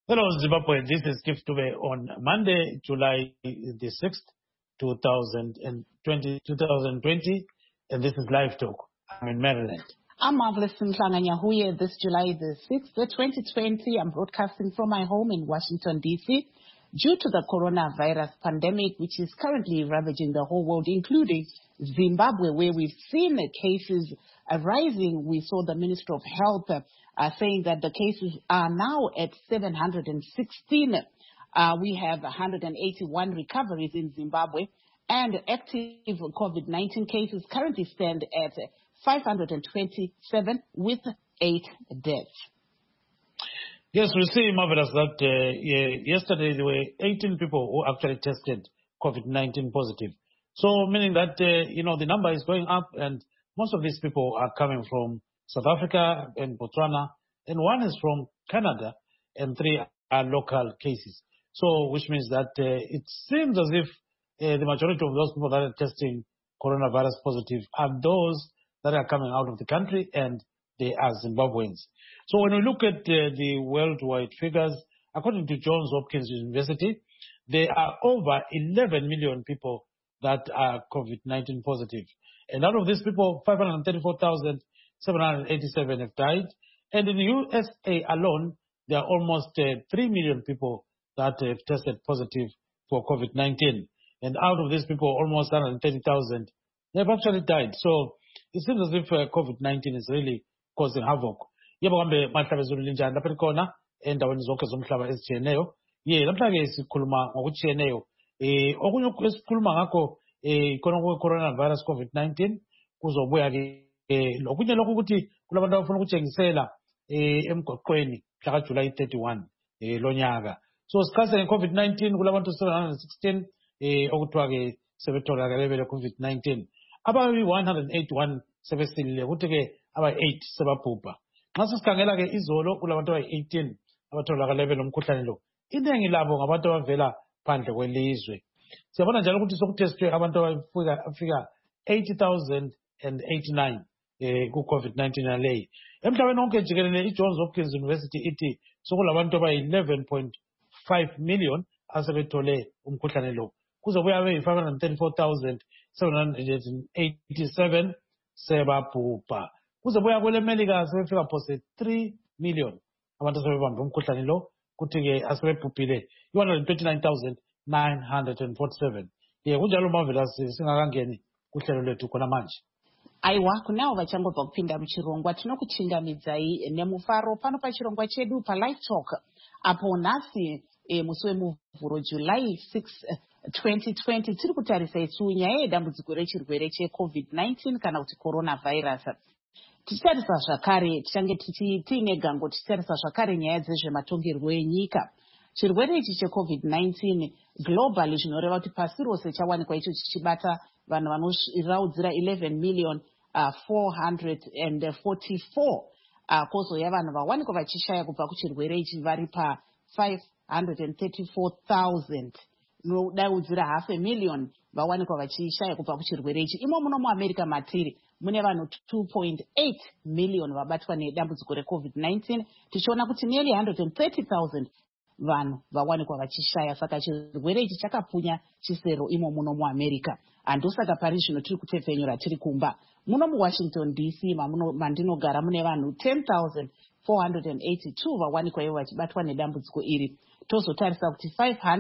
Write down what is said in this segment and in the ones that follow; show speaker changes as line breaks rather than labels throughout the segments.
Hello, Zimbabwe. This is Gift Dube on Monday, July the 6th, 2020, and this is Live Talk. I'm in Maryland.
I'm Marvelous Nyahuye. This July the 6th, 2020. I'm broadcasting from my home in Washington, D.C. Due to the coronavirus pandemic, which is currently ravaging the whole world, including Zimbabwe, where we've seen cases rising. We saw the Minister of Health saying that the cases are now at 716. We have 181 recoveries in Zimbabwe, and active COVID-19 cases currently stand at 527 with 8 deaths.
Yes, we see, Marvelous, that yesterday there were 18 people who actually tested COVID-19 positive. So meaning that, the number is going up, and most of these people are coming from South Africa and Botswana, and one is from Canada, and 3 are local cases. So which means that it seems as if the majority of those people that are testing coronavirus positive are those that are coming out of the country, and they are Zimbabweans. So when we look at the worldwide figures, according to Johns Hopkins University, there are over 11 million people that are COVID-19 positive. And out of these people, 534,787 have died. And in the USA alone, there are almost 3 million people that have tested positive for COVID-19. And out of these people, almost 130,000 have actually died. So it seems as if COVID-19 is really causing havoc. Yebo kambe mahlaba ezulu linjani lapha khona endaweni zonke zomhlaba ezitshiyeneyo. Namhlanje sikhuluma ngokutshiyeneyo. Okunye esikhuluma ngakho khona coronavirus COVID-19 kuzobuya ke lokunye lokhu ukuthi kulabantu abafuna ukutshengisela emgoqweni mhla July 31 lonyaka. So sikhase ngeCovid-19 kulabantu 716 okuthiwa ke sebetholakale le COVID-19. Abayi 181 sebesilile ukuthi ke aba8 sebabhubha. Nxa sikhangela ke izolo kulabantu abayi18 abatholakale belomkhuhlane lo. Iningi labo ngabantu abavela phandle kwelizwe. Siyabona njalo ukuthi sokutestwe abantu abafika 80,089 ku-COVID-19 naleyi. Emhlabeni wonke jikelele i-Johns Hopkins University ithi sokulabantu abayi11.5 million asebethole umkhuhlane lo. Kuzobuya be534,787 sebabhubha. Kuzobuya kwele Melika sebefika phose 3 million abantu sebebambe umkhuhlane lo, kuthi ke asebebhubhile 129,947. Kunjalo Marvelous singakangeni kuhlelo lethu khona manje.
Aiwa, kunao vachangobva kupinda muchirongwa tinokuchindamidzai nemufaro pano pachirongwa chedu paLive Talk apo nhasi musi wemuvhuro July 6 2020 tiri kutarisa isu nyaya yedambudziko rechirwere cheCovid-19 kana kuti coronavirus. Tichitarisa zvakare tichange tiine gango tichitarisa zvakare nyaya dzezvematongerwo enyika. Chirwere ichi cheCovid-19 globally zvinoreva kuti pasi rose chawanikwa icho chichibata vanhu vanoraudzira 11,444. Kozoya vanhu vawanikwa vachishaya kubva kuchirwere ichi vari pa534,000. Nodaudzira 500,000 vawanikwa vachishaya kubva kuchirwere ichi. Imo muno muAmerica matiri mune vanhu 2.8 million vabatwa nedambudziko reCovid-19, tichiona kuti nearly 130,000 vanhu vawanikwa vachishaya. Saka chirwere ichi chakapunya chisero imo muno muAmerica. Handosaka pari zvino tiri kutepfenyura tiri kumba. Muno muWashington DC mandinogara mune vanhu 10,482 vawanikwa ivo vachibatwa nedambudziko iri. Tozotarisa kuti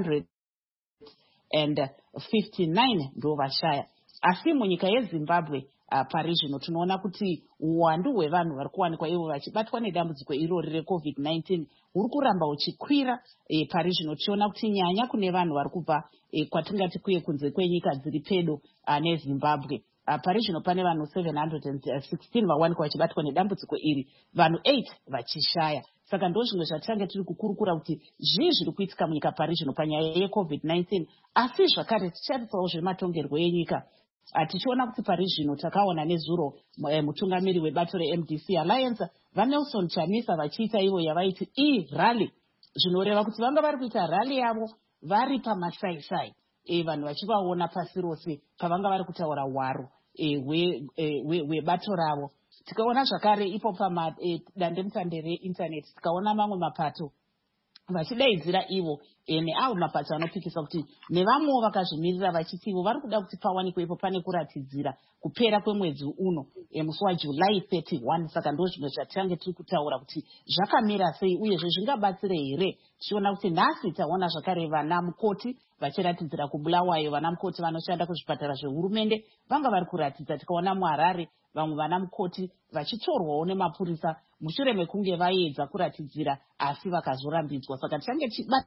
559 ndo vashaya. Asi munyika yeZimbabwe pari zvino tinoona kuti uwandu hwevanhu vari kuwanikwa ivo vachibatwa nedambudziko irori reCovid-19 huri kuramba huchikwira. Pari zvino tichiona kuti nyanya kune vanhu vari kubva kwatingati kuye kunze kwenyika dziri pedo neZimbabwe. Pari zvino pane vanhu 716 vawanikwa vachibatwa nedambudziko iri, vanhu 8 vachishaya. Saka ndo zvimwe zvatichange tiri kukurukura kuti zvii zviri kuitika munyika pari zvino panyaya yeCovid-19. Asi zvakare ticharisawo zvematongerwo enyika. Tichiona kuti pari zvino takaona nezuro mutungamiri webato reMDC Alliance vaNelson Chamisa vachiita ivo yavaiti e-rally. Zvinoreva kuti vanga vari kuita rally yavo vari pamasaisai, vanhu vachivaona pasi rose pavanga vari kutaura hwaro hwebato ravo. Tikaona zvakare ipo pamadandemutande reinternet tikaona mamwe mapato vachidaidzira ivo neavo mapato anopikisa kuti nevamwewo vakazvimirira vachiti ivo vari kuda kuti pawanikwe ipo pane kuratidzira kupera kwemwedzi uno musi waJuly 31. Saka ndo zvimwe zvatichange tiri kutaura kuti zvakamira sei uyezve zvingabatsire here, tichiona kuti nhasi taona zvakare vana mukoti vachiratidzira kubulawayo. Vana mukoti vanoshanda kuzvipatara zvehurumende vanga vari kuratidza. Tikaona muHarare vamwe vana mukoti vachitorwawo nemapurisa mushure mekunge vaedza kuratidzira asi vakazorambidzwa. Saka tichange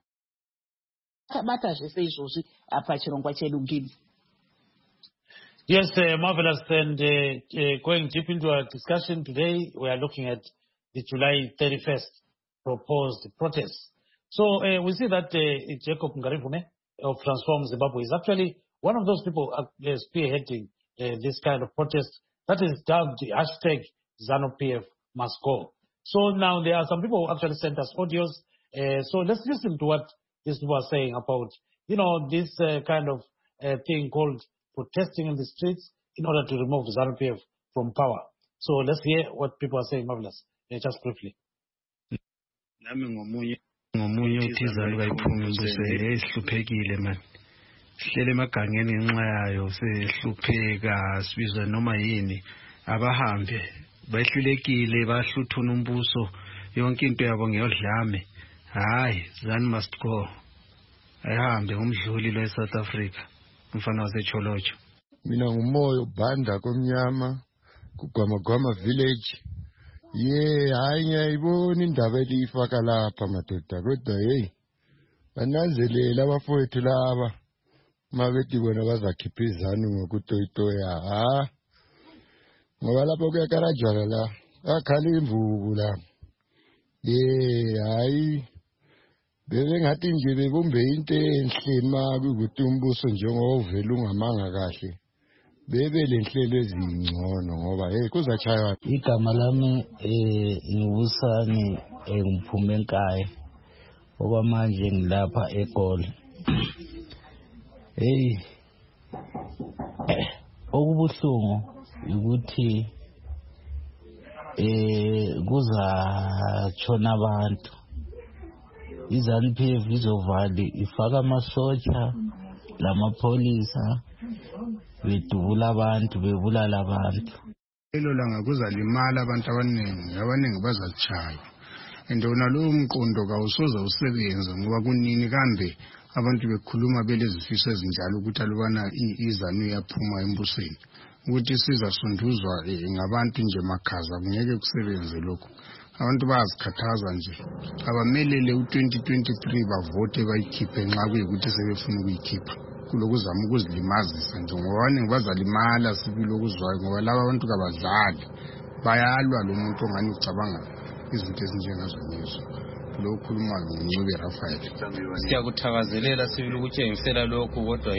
bata zvese izvozvi pachirongwa chedu Gibbs.
Yes, marvelous. And going deep into our discussion today, we are looking at the July 31st proposed protests. So we see that Jacob Ngarivume of Transform Zimbabwe is actually one of those people spearheading this kind of protest that is dubbed the hashtag ZANU-PF must go. So now there are some people who actually sent us audios. So let's listen to what these people are saying about, this kind of thing called protesting in the streets in order to remove ZANU-PF from power. So let's hear what people are saying, Marvelous, just briefly.
Ngomunye uthi ZANU kayiphuma imbusweni esihluphekile man. Sihlele emagangeni ngenxa yayo sehlupheka sibizwa noma yini abahambe bahlulekile bahluthuna umbuso yonke into yabo ngeyodlame. Hayi, ZANU must go. Ayihambe umdluli lo eSouth Africa umfana waseCholocho.
Mina ngumoyo banda komnyama kuGwamagwama village. Hayi ngiyayibona indaba elifaka lapha madoda, kodwa bananzelela abafowethu laba mabethi bona bazakhipha iZANU ngokutoyitoya. Ngoba lapho kuyakarajwana la akhala imvubu la. Hayi bebengathi nje bebumbe into enhle makuthi umbuso njengoba uvela ungamanga kahle bebe lenhlelo ezingcono ngoba kuzachaywa.
Igama lami ngibusani ngiphume enkaya okwamanje ngilapha eGoli. Okubuhlungu ukuthi kuzatshona abantu. iZANU-PF izovali ifaka amasotsha lamapolisa bedubula abantu bebulala abantu.
Lelo langa kuzalimala abantu abaningi bazachaywa. Endona lo mqondo kawusoza usebenze ngoba kunini kambe abantu bekhuluma belezifiso ezinjalo ukuthi alubana iZANU yaphuma embusweni ukuthi sizasunduzwa ngabantu nje makhaza kungeke kusebenze lokho. Abantu bayazikhathaza nje abamelele u2023 bavote bayikhiphe nxa kuyikuthi sebefuna ukuyikhipha kulokuzama ukuzilimazisa nje ngoba abaningi bazalimala sibilo kuzwayo ngoba laba abantu kabadlali bayalwa lo muntu ongani ucabanga izinto ezinjengazo lezo. Lo khuluma ngoNcube Raphael.
Siyakuthakazelela sibili ukutshengisela lokho kodwa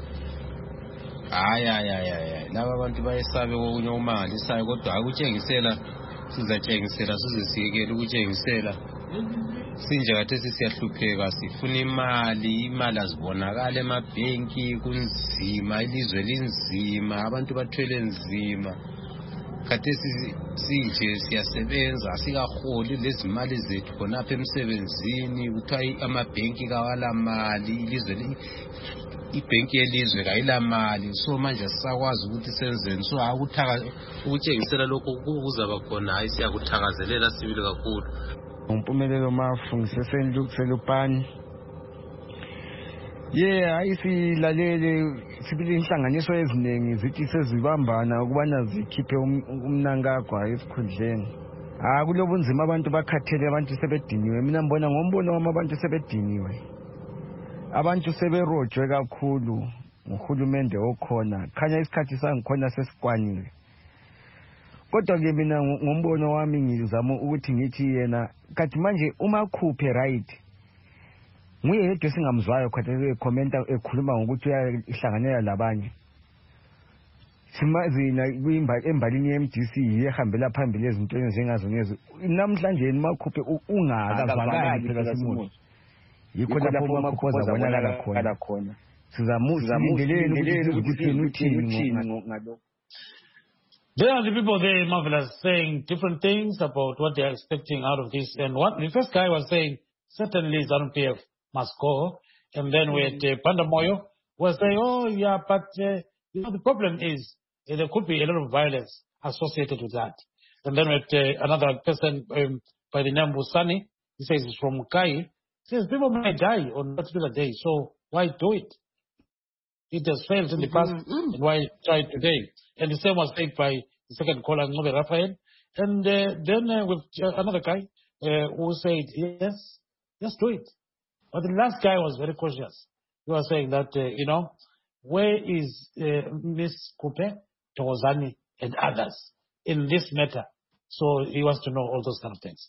hayi laba abantu bayesabe okunye umangalisayo kodwa akutshengisela sizatshengisela sizisiyekele ukutshengisela sinje kathesi siyahlupheka sifuna imali azibonakala emabhenki kunzima ilizwe linzima abantu bathwele nzima kathesi sinje siyasebenza sikaholi lezi mali zethu khonapha emsebenzini kuthiwa amabhenki kawala mali ilizwe ibhenki yelizwe kayila mali so manje sisakwazi ukuthi senzeni so ukutshengisela lokho kuzaba khona hayi siyakuthakazelela sibili kakhulu.
Umpumelelo Mafu ngiseselupani hayi silalele sibili inhlanganiso eziningi zithi sezibambana ukubana zikhiphe umnankagwa esikhundleni. Kulobunzima abantu bakhathele abantu sebediniwe. Mina ngibona ngombono wami abantu sebediniwe. Abantu seberojwe kakhulu nguhulumende okhona. Khanya isikhathi sangikhona sesikwanile. Kodwa ke mina ngombono wami ngizama ukuthi ngithi yena kathi manje uma khuphe right. Nguye yedwa singamzwayo khathele ekhomenta ekhuluma ngokuthi uyahlanganela labanye. Simazina embalini yeMDC ehambela phambili ezinto ezinjengazo ngezo. Namhlanje makhuphe ungakazwakali phela simuntu. Yikho lapho makhuphoza bonakala khona. Sizamuzindelele ukuthi uthini ngalo.
There are the people there, Marvelous, saying different things about what they are expecting out of this. And what the first guy was saying certainly ZANU-PF must go. And then with Panda Moyo, we'll say, oh, yeah, but the problem is there could be a lot of violence associated with that. And then with another person by the name Busani, he says it's from Kai, says people may die on that particular day, so why do it? It has failed in the past, and why try it today? And the same was said by the second caller, Ngobe Raphael. And then with another guy who said, yes, just do it. But the last guy was very cautious. He was saying that, where is Miss Kupe, Tawazani, and others in this matter? So he wants to know all those kind of things.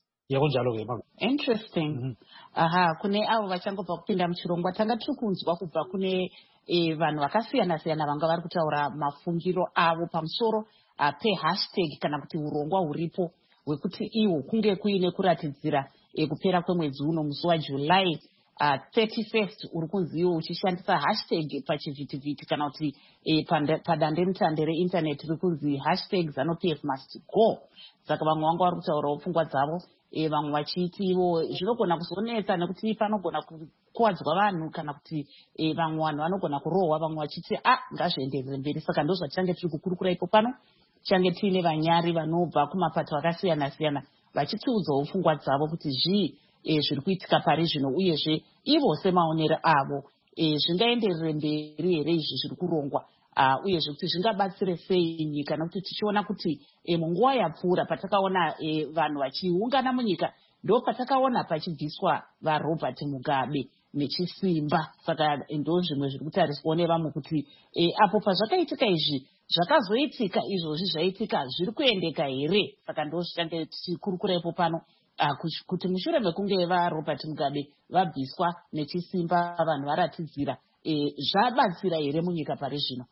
Interesting. Kune avo vachangobva kupinda muchirongwa tanga tiri kunzwa kubva kune vanhu vakasiyana siyana vanga vari kutaura mafungiro avo pamusoro pehashtag kana kuti urongwa huripo hwekuti iwo kunge kuine kuratidzira kupera kwemwedzi uno musi waJuly 31st uri kunzi iwo uchishandisa hashtag pachivhitivhiti kana kuti padandemutande reindaneti riri kunzi hashtag ZANU-PF must go. Saka vamwe vanga vari kutaurawo pfungwa dzavo, vamwe vachiti ivo zvinogona kuzonetsa nekuti panogona kukuwadzwa vanhu kana kuti vamwe vanhu vanogona kurohwa, vamwe vachiti ngazvienderere mberi. Saka ndo zvatichange tiri kukurukura ipo pano. Tichange tiine vanyari vanobva kumapato akasiyana siyana vachitiudzawo pfungwa dzavo kuti zvii zviri kuitika pari zvino, uyezve ivo semaonero avo zvingaenderere mberi here izvi zviri kurongwa, uyezve kuti zvingabatsire sei nyika, nekuti tichiona kuti munguva yapfuura patakaona vanhu vachiungana munyika ndo patakaona pachibviswa vaRobert Mugabe nechisimba. Saka ndo zvimwe zviri kutariswawo nevamwe kuti apo pazvakaitika izvi zvakazoitika izvozvi zvaitika zviri kuendeka here. Saka ndo zvichange tichikurukura ipo pano kuti mushure mekunge vaRobert Mugabe vabviswa nechisimba vanhu varatidzira zvabatsira here munyika pari zvino.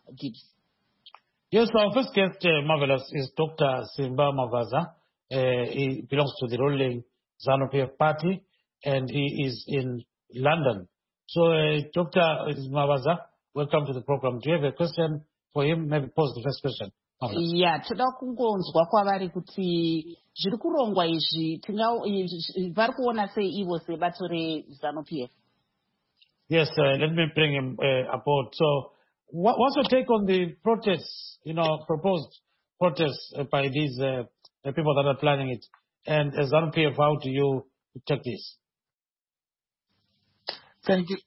Yes, our first guest, Marvelous, is Dr. Simba Mavaza. He belongs to the ruling ZANU-PF party, and he is in London. So, Dr. Mavaza, welcome to the program. Do you have a question for him? Maybe pose the first question.
Yeah, toda kungonzwa kwavari kuti zviri kurongwa izvi vari kuona sei ivo sebato reZANU-PF?
Yes, let me bring him aboard. So, what's your take on the protests, proposed protests by these people that are planning it? And as ZANU-PF, how do you take this?
Thank you,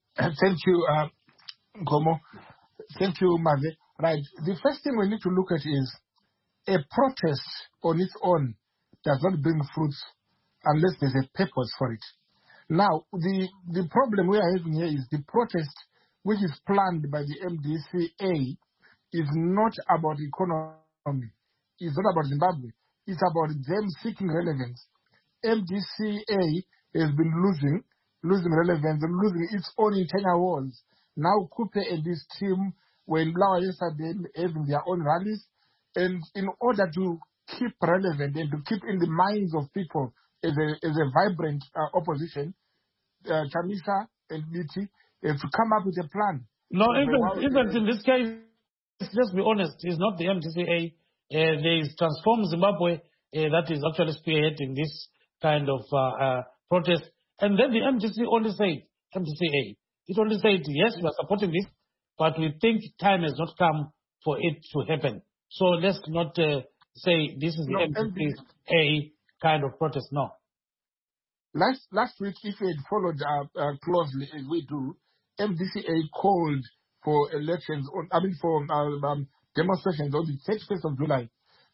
Gomo. Thank you, Mave. Right. The first thing we need to look at is a protest on its own does not bring fruits unless there's a purpose for it. Now, the problem we are having here is the protest which is planned by the MDCA is not about economy. It's not about Zimbabwe. It's about them seeking relevance. MDCA has been losing relevance and losing its own internal wars. Now, Kupe and his team were in Blawa yesterday having their own rallies. And in order to keep relevant and to keep in the minds of people as a vibrant opposition, Chamisa and BT have to come up with a plan.
No, even in this case, let's be honest, it's not the MDCA. There is Transform Zimbabwe that is actually spearheading this kind of protest. And then the MDCA only said, it only said, yes, we are supporting this, but we think time has not come for it to happen. So let's not say this is the MDCA kind of protest. No.
Last week, if you had followed closely as we do, MDCA called for elections, for demonstrations on the 31st of July.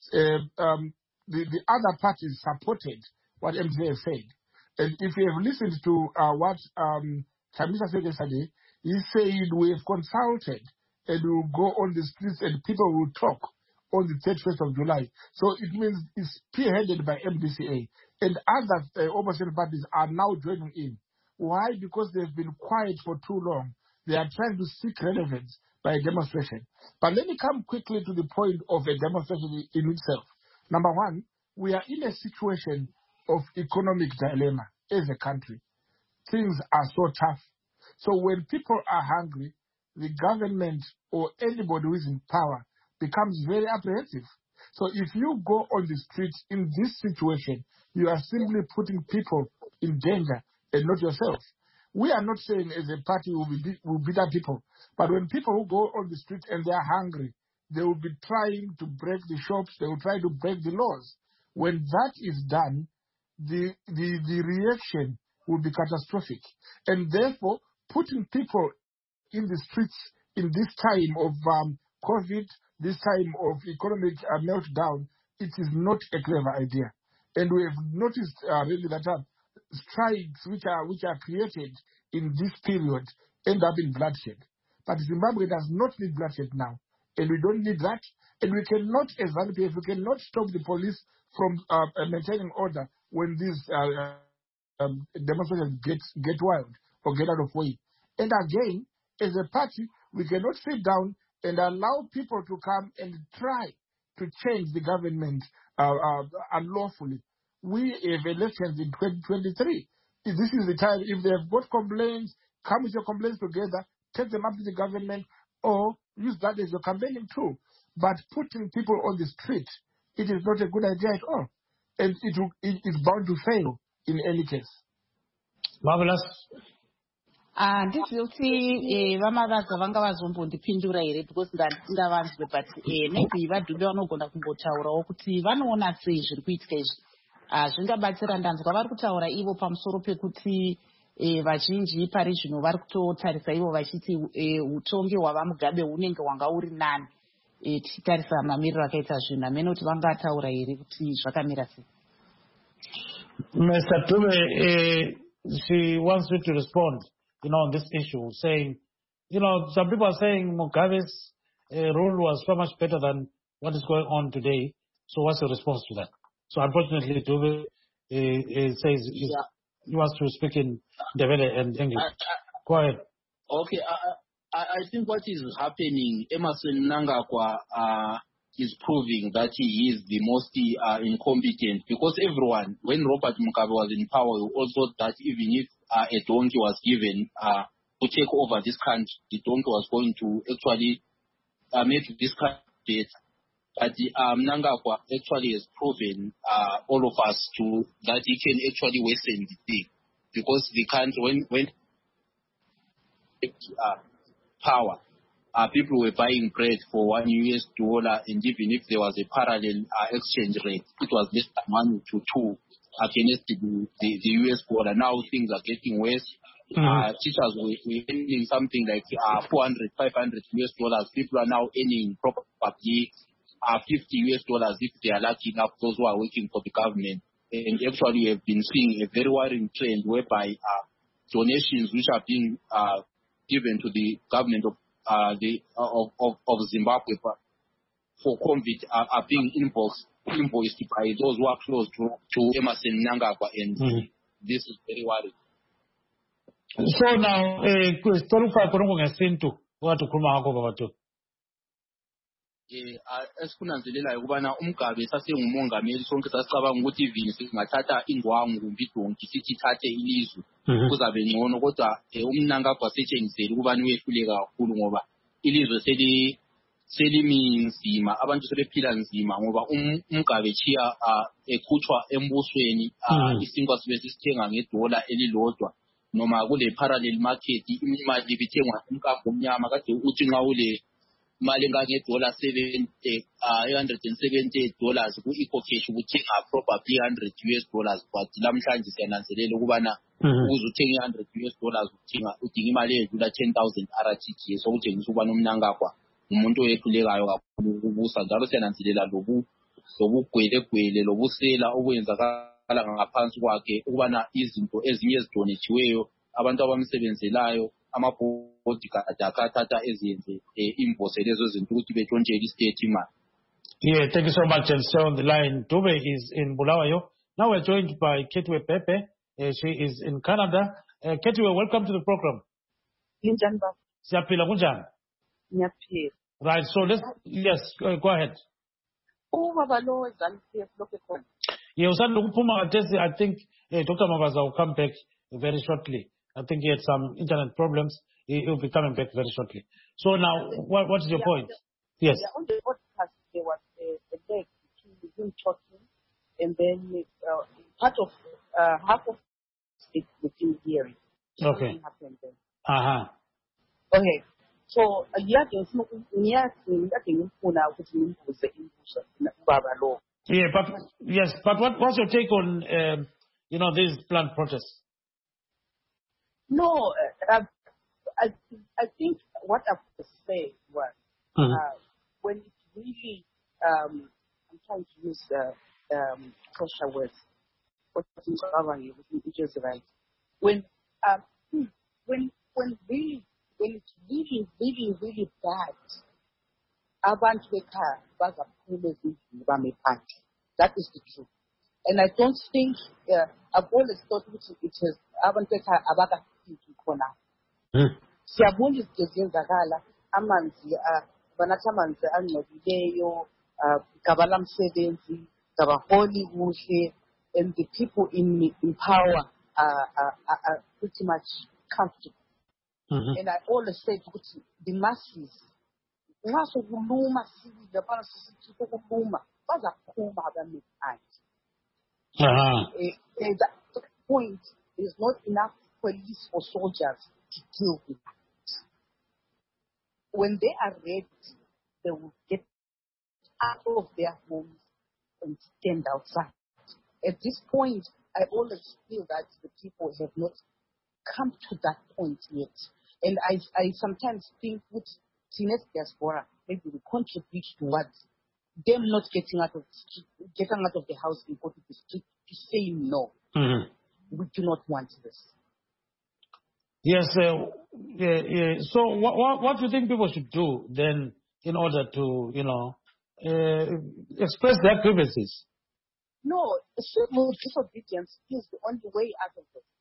The other parties supported what MDCA said. And if you have listened to what Chamisa said yesterday, he said we have consulted and we will go on the streets and people will talk on the 31st of July. So it means it's spearheaded by MDCA. And other opposition parties are now joining in. Why? Because they've been quiet for too long. They are trying to seek relevance by a demonstration. But let me come quickly to the point of a demonstration in itself. Number one, we are in a situation of economic dilemma as a country. Things are so tough. So when people are hungry, the government or anybody who is in power becomes very apprehensive. So if you go on the streets in this situation, you are simply putting people in danger and not yourself. We are not saying as a party we'll beat up people, but when people who go on the street and they are hungry, they will be trying to break the shops, they will try to break the laws. When that is done, the reaction will be catastrophic. And therefore, putting people in the streets in this time of COVID, this time of economic meltdown, it is not a clever idea. And we have noticed really that strikes which are created in this period end up in bloodshed. But Zimbabwe does not need bloodshed now. And we don't need that. And we cannot, as ZANU-PF, we cannot stop the police from maintaining order when these demonstrations get wild or get out of way. And again, as a party, we cannot sit down and allow people to come and try to change the government unlawfully. We have elections in 2023. This is the time. If they have got complaints, come with your complaints together, take them up to the government, or use that as your campaigning tool. But putting people on the street, it is not a good idea at all. And it is bound to fail in any case.
Marvelous.
Ndizive kuti vamavadza vanga vazombondipindura here because ndavanzwe, but maybe vadhumbe vanogona kumbotaurawo kuti vanoona sei zviri kuitika izvi. Zvingabatsira. Ndanzwa vari kutaura ivo pamusoro pekuti vazhinji parizvino vari kutotarisa ivo vachiti utongi hwavamugabe hunenge hwanga uri nani tichitarisa mamiriro akaita zvinhu. Hamene kuti vangataura here kuti zvakamira sei.
Mr. Dube, she wants you to respond, on this issue, saying, some people are saying Mugabe's rule was so much better than what is going on today. So what's your response to that? So unfortunately, Dube says he wants to speak in Ndebele and English. Go ahead.
Okay, I think what is happening, Emmerson Mnangagwa is proving that he is the most incompetent, because everyone, when Robert Mugabe was in power, also that even if a donkey was given to take over this country, the donkey was going to actually make this country better. But Mnangagwa actually has proven all of us that he can actually worsen the thing, because the country, when power, people were buying bread for $1, and even if there was a parallel exchange rate, it was less than 1 to 2 against the US dollar. Now things are getting worse. Teachers were earning something like $400, $500. People are now earning probably $50 if they are lucky enough, those who are working for the government. And actually we have been seeing a very worrying trend whereby donations which are being given to the government of Zimbabwe for COVID are being invoiced by those who are close to Emmerson Mnangagwa, and this is very worrying.
So now,
esikunanzelela ukubana uMgabe sasengumongameli, sonke sasicabanga ukuthi even singathatha indwangu mbidonki sithi thathe ilizwe kuzabe ngcono, kodwa uMnangagwa setshengisele ukubana uyehluleka kakhulu, ngoba ilizwe seliminzima, abantu sebephila nzima, ngoba uMgabe chiya ekhutshwa embusweni, isinkwa sibe sisithenga $1 elilodwa, noma kule parallel market imali ibithengwa umkambo omnyama, kade uthi nxa ule mali ngange $170 ku-EcoCash ukuthenga probably $100, but lamhlanje siyananzelela ukubana ukuze uthenge $100 udinga imali edlula 10,000 RTGS, okutshengisa ukubana uMnangagwa umuntu oyehlulekayo kakhulu ukubusa, njalo siyananzelela lobugwelegwele lobusela obuyenzakala ngaphansi kwakhe, ukubana izinto ezinye ezidonetshiweyo abantu abamsebenzelayo ama-bodyguard akathatha eziyenze imbose lezo zinto ukuthi betshontshele istate imali.
Yeah, thank you so much, and stay on the line. Dube is in Bulawayo. Now we're joined by Ketwe Pepe. She is in Canada. Ketwe, welcome to the program. Right, so go ahead. I think Dr. Mavaza will come back very shortly. I think he had some internet problems. He will be coming back very shortly. So now, what is your point? Yes.
On the podcast, there was a leg between him talking, and then part of half of stick within hearing.
Okay.
Something happened then.
Okay.
So yeah,
but what's your take on these planned protests?
No, I think what I would say was when it really I'm trying to use social words, which is right. When it's really bad, abantu bekhaya bazaphuma ezindlini bame phandle. That is the truth. And I don't think I've always thought it is abantu bekhaya abakafiki khona. Siyabona izinto ziyenzakala, amanzi banatha amanzi angcolileyo, gabala msebenzi, gabaholi kuhle, and the people in power are pretty much comfortable. And I always say to the masses, nxa sokuluma sibili lapha sisikhiphe ukuluma bazaphuma abame phandle. At that point, there's not enough police or soldiers to deal with that. When they are ready, they will get out of their homes and stand outside. At this point, I always feel that the people have not come to that point yet. And I sometimes think with teenage diaspora, maybe we contribute towards them not getting out of the house and go to the street to say no. We do not want this.
Yes. So what do you think people should do then in order to, express their grievances?
No, civil disobedience is the only way out of this.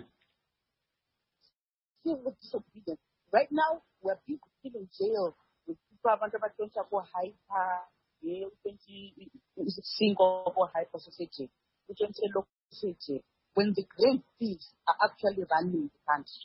Civil disobedience. Right now, we're people in jail with people who go hyper, single or hyper society. When the great thieves are actually running the country.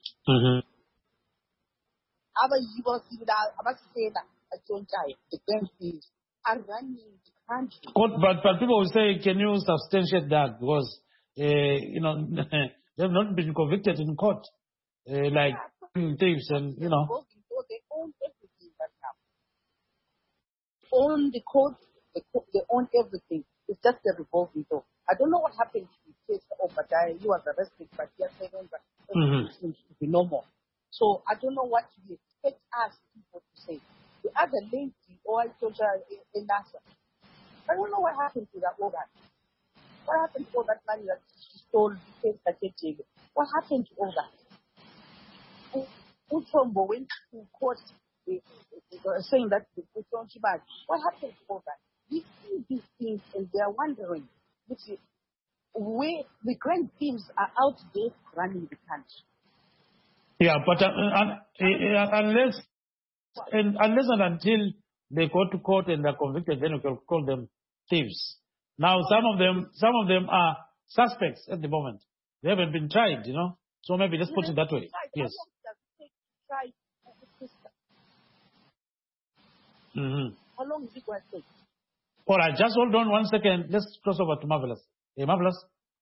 The great thieves are running the country.
But people will say, can you substantiate that? Because, they've not been convicted in court. Like thieves and,
They own everything right now. Own the court, they own everything. It's just a revolving door. I don't know what happened to the case of Obadiah. He was arrested, but he has everything seems to be normal. So I don't know what we expect us people to say. The other lady, or I told her in NASA, I don't know what happened to that woman. What happened to all that money that she stole? What happened to all that? Utombo went to court saying that what happened to all that? We see these things and they are wondering where the grand thieves are out there running the country.
Yeah, but unless and until they go to court and are convicted, then we can call them thieves. Now, some of them are suspects at the moment. They haven't been tried, So maybe let's put it that way. Yes.
How long is it going to take?
All right, just hold on 1 second. Let's cross over to Marvelous. Hey, Marvelous.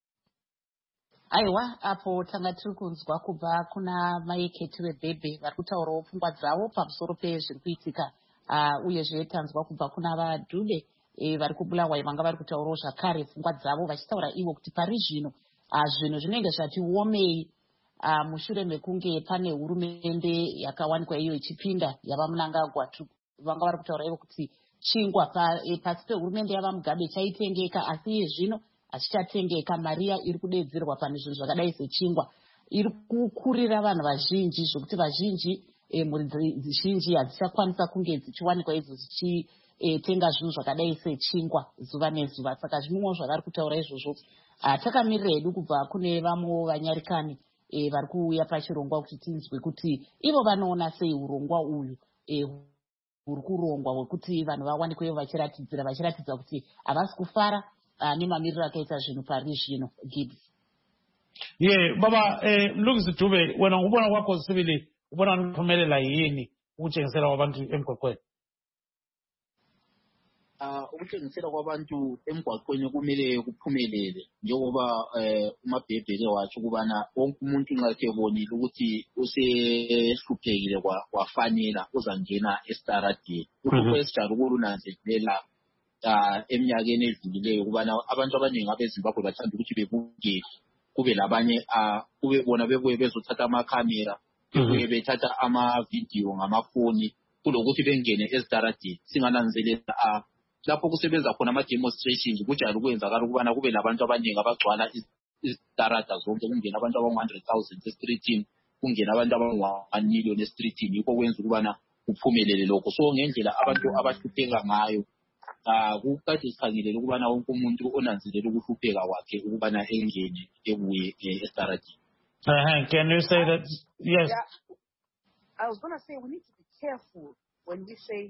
Aiwa, apo tanga tiri kunzwa kubva kuna maiketi webhebhe vari kutaurawo pfungwa dzavo pamusoro pezviri kuitika, uyezve tanzwa kubva kuna vadhule vari kubulawayo vanga vari kutaurawo zvakare pfungwa dzavo vachitaura ivo kuti pari zvino zvinhu zvinenge zvati omei mushure mekunge pane hurumende yakawanikwa iyo ichipinda yava Mnangagwa. Vanga vari kutaura ivo kuti chingwa pasi pehurumende yava Mugabe chaitengeka, asi iye zvino achichatengeka. Mariya iri kudedzerwa pane zvinhu zvakadai sechingwa iri kukurira vanhu vazhinji zvokuti vazhinji mhuri zhinji hadzichakwanisa kunge dzichiwanikwa idzo dzichitenga zvinhu zvakadai sechingwa zuva nezuva. Saka zvimwewo zvavari kutaura izvozvo takamirira hedu kubva kune vamwewo vanyarikani vari kuuya pachirongwa kuti tinzwe kuti ivo vanoona sei urongwa uyu huri kurongwa hwekuti vanhu vawanikwewo vachiratidza kuti havasi kufara nemamiriro akaita zvinhu pari zvino. Gibbs.
Baba, Mlungisi Dube, wena ubona kwakho sibili ubona kuphumelela yini ukuthengisela abantu emgwaqweni?
Ukutshengisela kwabantu emgwaqweni kumele kuphumelele njengoba uMabhebhele watsho ukubana wonke umuntu nxa sebonile ukuthi usehluphekile kwafanela uzangena estaradeni. Uhlupho esinjalo kulunanzelela eminyakeni edlulileyo ukubana abantu abaningi abeZimbabwe bathanda ukuthi bebuke kube labanye kube bona bebuye bezothatha amakhamera bebuye bethatha amavidiyo ngamafoni kulokuthi bengene estaradeni. Singananzelela lapho kusebenza khona ama-demonstrations kujayele ukwenzakala ukubana kube labantu abaningi abagcwala iztarada zonke, kungena abantu abangu-100,000 estreetini, kungena abantu abangu-1 million estreetini. Yikho kwenza ukubana kuphumelele lokho. So ngendlela abantu abahlupheka ngayo kukade sikhangelele ukubana wonke umuntu onanzelela ukuhlupheka kwakhe ukubana engene ebuye estaradini.
Can you say that? Yes.
Yeah. I was going to say we need to be careful when we say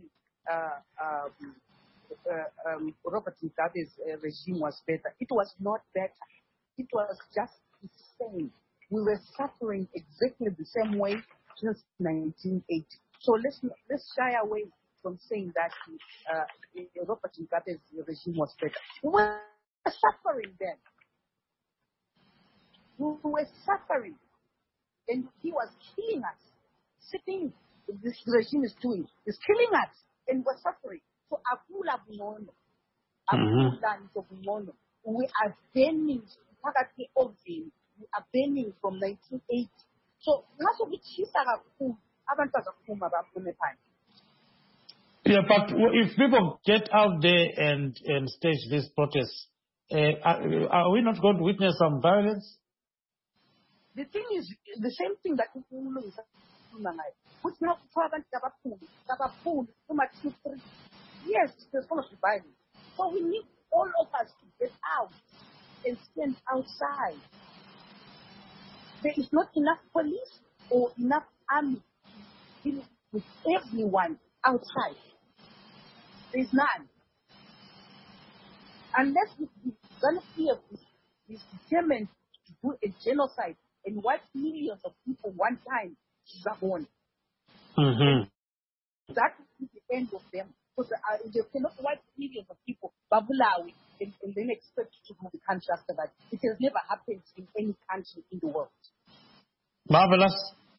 Robert Mugabe's regime was better. It was not better. It was just the same. We were suffering exactly the same way since 1980. So let's shy away from saying that Robert Mugabe's regime was better. We were suffering then. We were suffering, and he was killing us. Sitting, this regime is doing, is killing us, and we're suffering. So akula bunono, we are banning we are banning from 1980. So
yeah, but if people get out there and stage these protests, are we not going to witness some violence?
The thing is the same thing that yes, there's going to be violence. So we need all of us to get out and stand outside. There is not enough police or enough army to deal with everyone outside. There is none. Unless ZANU-PF is determined to do a genocide and wipe millions of people one time, that will be the end of them. Because they cannot wipe millions of people, Babulawi, and then expect to move the country after that. It has never happened in any country in the world.
Marvelous.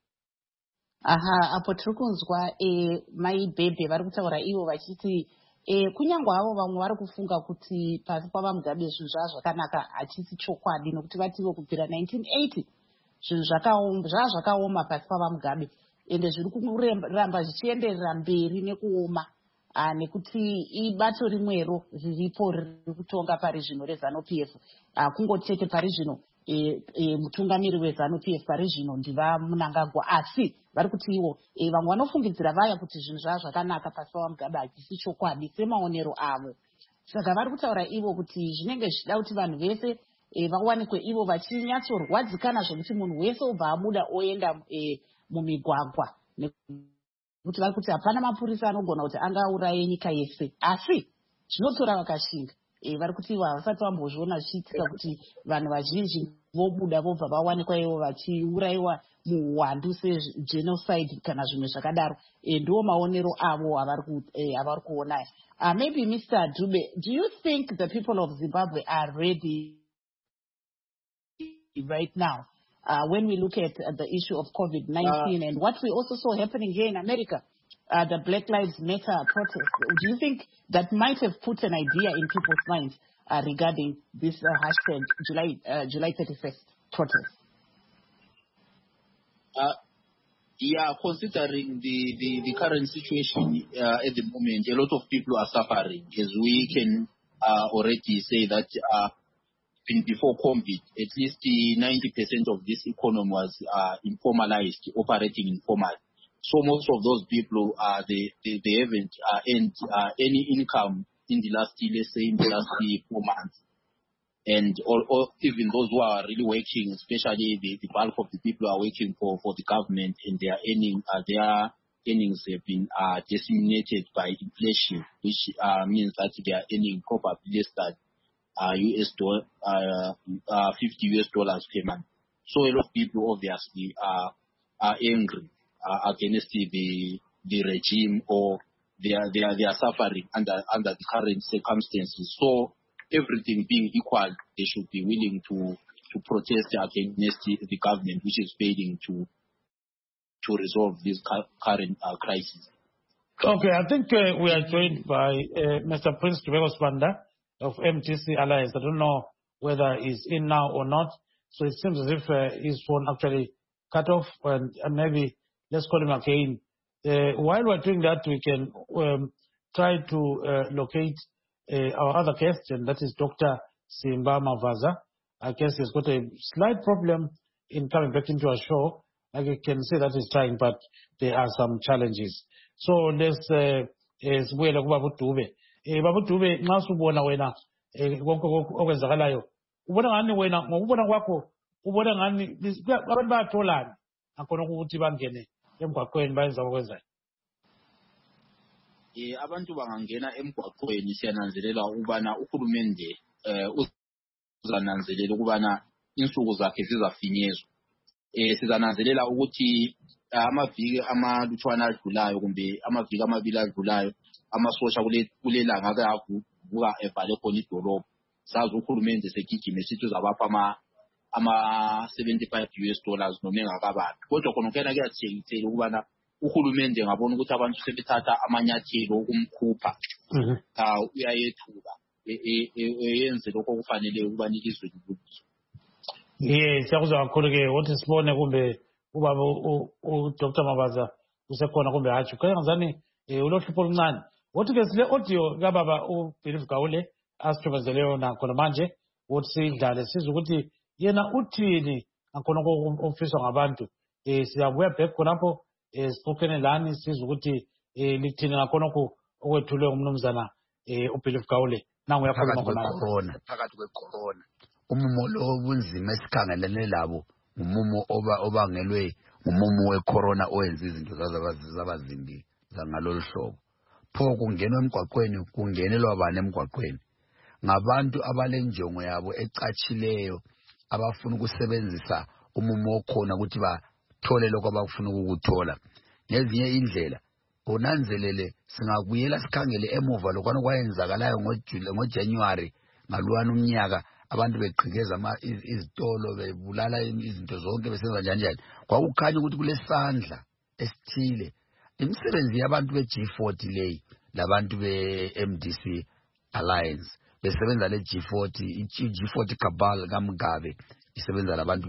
Apo tirikunzwa maibhebhe vari kutaura ivo vachiti kunyangwe havo vamwe vari kufunga kuti pasi pavaMugabe zvinhu zvazvakanaka hachisi chokwadi nokuti vativo kubvira 1980 zvinhu zvakaoma pasi pavaMugabe ende zviri kuramba zvichienderera mberi nekuoma nekuti ibato rimwero riripo riri kutonga pari zvino reZANU-PF kungoti chete pari zvino mutungamiri weZANU-PF pari zvino ndiva Mnangagwa, asi vari kuti ivo vamwe vanofungidzira vaya kuti zvinhu zvazvakanaka pasi pavaMugabe hachisi chokwadi semaonero avo. Saka vari kutaura ivo kuti zvinenge zvichida kuti vanhu vese vawanikwe ivo vachinyatsorwadzikana zvokuti munhu wese obva abuda oenda mumigwagwa kuti vari kuti hapana mapurisa anogona kuti angauraye nyika yese, asi zvinotora vakashinga. Vari kuti ivo havasati vambozviona zvichiitika kuti vanhu vazhinji vobuda vobva vawanikwa ivo vachiurayiwa muuwandu segenocide kana zvimwe zvakadaro. Ndiwo maonero avo avari kuona. Maybe Mr. Dube, do you think the people of Zimbabwe are ready right now when we look at the issue of COVID-19 and what we also saw happening here in America, the Black Lives Matter protest? Do you think that might have put an idea in people's minds regarding this hashtag July 31st protest?
Yeah, considering the current situation at the moment, a lot of people are suffering, as we can already say that before COVID, at least 90% of this economy was informalized, operating informal. So most of those people, they haven't earned any income in the last, let's say, in the last 4 months. And even those who are really working, especially the bulk of the people are working for the government, and their earnings have been disseminated by inflation, which means that they are earning probably less than $50 per month. So a lot of people obviously are angry against the regime or they are suffering under the current circumstances. So everything being equal, they should be willing to protest against the government, which is failing to resolve this current crisis.
Okay, I think we are joined by Mr. Prince Tubeko Spanda of MTC Alliance. I don't know whether he's in now or not. So it seems as if his phone actually cut off, and maybe let's call him again. While we're doing that, we can try to locate our other guest, and that is Dr. Simba Mavaza. I guess he's got a slight problem in coming back into our show. Like you can see that he's trying, but there are some challenges. So let's sibuyele kuBaba uDube. Baba uDube, nxa subona wena konke okwenzakalayo, ubona ngani wena ngokubona kwakho, ubona ngani abantu bayatholani akhona ukuthi bangene emgwaqweni bayenza okwenzayo?
Abantu bangangena emgwaqweni siyananzelela ukubana uhulumende uzananzelela ukubana insuku zakhe zizafinyezwa. Sizananzelela ukuthi amaviki amalutshwana adlulayo kumbe amaviki amabili adlulayo amasosha kulelanga ake avuka evale khona idolobho. Sazi uhulumende segijime sithi uzabapha $75 noma engakababi. Kodwa khona kuyena kuyathengithela ukubana uhulumende ngabona ukuthi abantu sebethatha amanyathelo okumkhupha uyayethuka yenze lokho okufanele ukubana ilizwe libuyiswe.
Siyakuzwa kakhulu ke wothi sibone kumbe ubaba uDr. Mavaza usekhona kumbe hatshi. Kaya ngazani ulohlupho oluncane. Wothi ke sile audio kababa uBelieve Gawule asithumezele yona khona manje wothi sidlale sizwe ukuthi yena uthini akhona okufiswa ngabantu. Siyabuya back khonapho sixoxene lani sizwe ukuthi lithini ngakhona okwethulwe umnumzana uBelieve Gawule. Nangu uyakhuluma khona
phakathi kwecorona. Umumo lo obunzima esikhangelene labo umumo obangelwe umumo wecorona oyenza izinto zabazimbi zangalolu hlobo. Pho kungenwa emgwaqweni, kungenelwa bani emgwaqweni? Ngabantu abalenjongo yabo ecatshileyo abafuna ukusebenzisa umumo okhona ukuthi bathole lokho abafuna ukukuthola. Ngezinye indlela unanzelele singabuyela sikhangele emuva lokho kwayenzakalayo ngoJanuary ngaluwana umnyaka, abantu beqhikeza izitolo bebulala izinto zonke besenza njani. Kwakukhanya ukuthi kulesandla esithile imisebenzi yabantu beG40 leyi labantu beMDC Alliance besebenza le G40 cabal kaMgabe isebenza labantu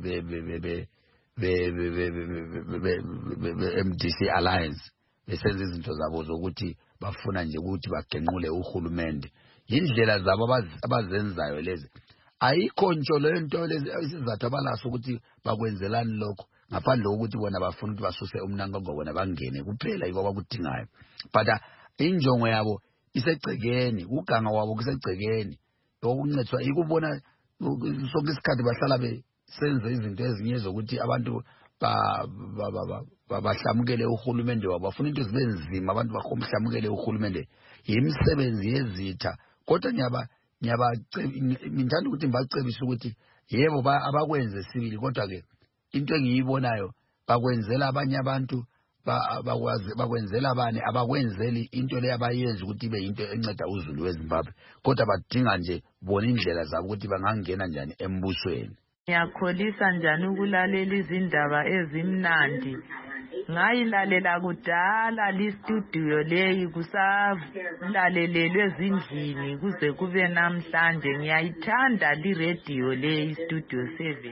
MDC Alliance besenza izinto zabo zokuthi bafuna nje ukuthi bagenqule uhulumende. Indlela zabo abazenzayo lezi ayikho ntsho leyo nto lezi isizathu abalaso ukuthi bakwenzelani lokho ngaphandle kokuthi bona bafuna ukuthi basuse umnangagwa bona bangene kuphela yibo abakudingayo. But injongo yabo isegcekeni, uganga wabo kusegcekeni. Okuncetswa ikubona sonke isikhathi bahlala besenze izinto ezinye zokuthi abantu bahlamukele uhulumende wabo, bafuna into zibe nzima abantu bahlamukele uhulumende. Yimisebenzi yezitha. Kodwa ngithanda ukuthi ngibacebise ukuthi yebo abakwenze sibili, kodwa ke into engiyibonayo bakwenzela abanye abantu bakwenzela abanye abakwenzeli into le abayenza ukuthi ibe into enceda uzulu weZimbabwe, kodwa badinga nje bona indlela zabo ukuthi bangangena njani embusweni.
Ngiyakholisa njani ukulalela izindaba ezimnandi. Ngayilalela kudala listudio leyi kusalalelelwe ezindlini kuze kube namhlanje. Ngiyayithanda liradio leyi Studio 7.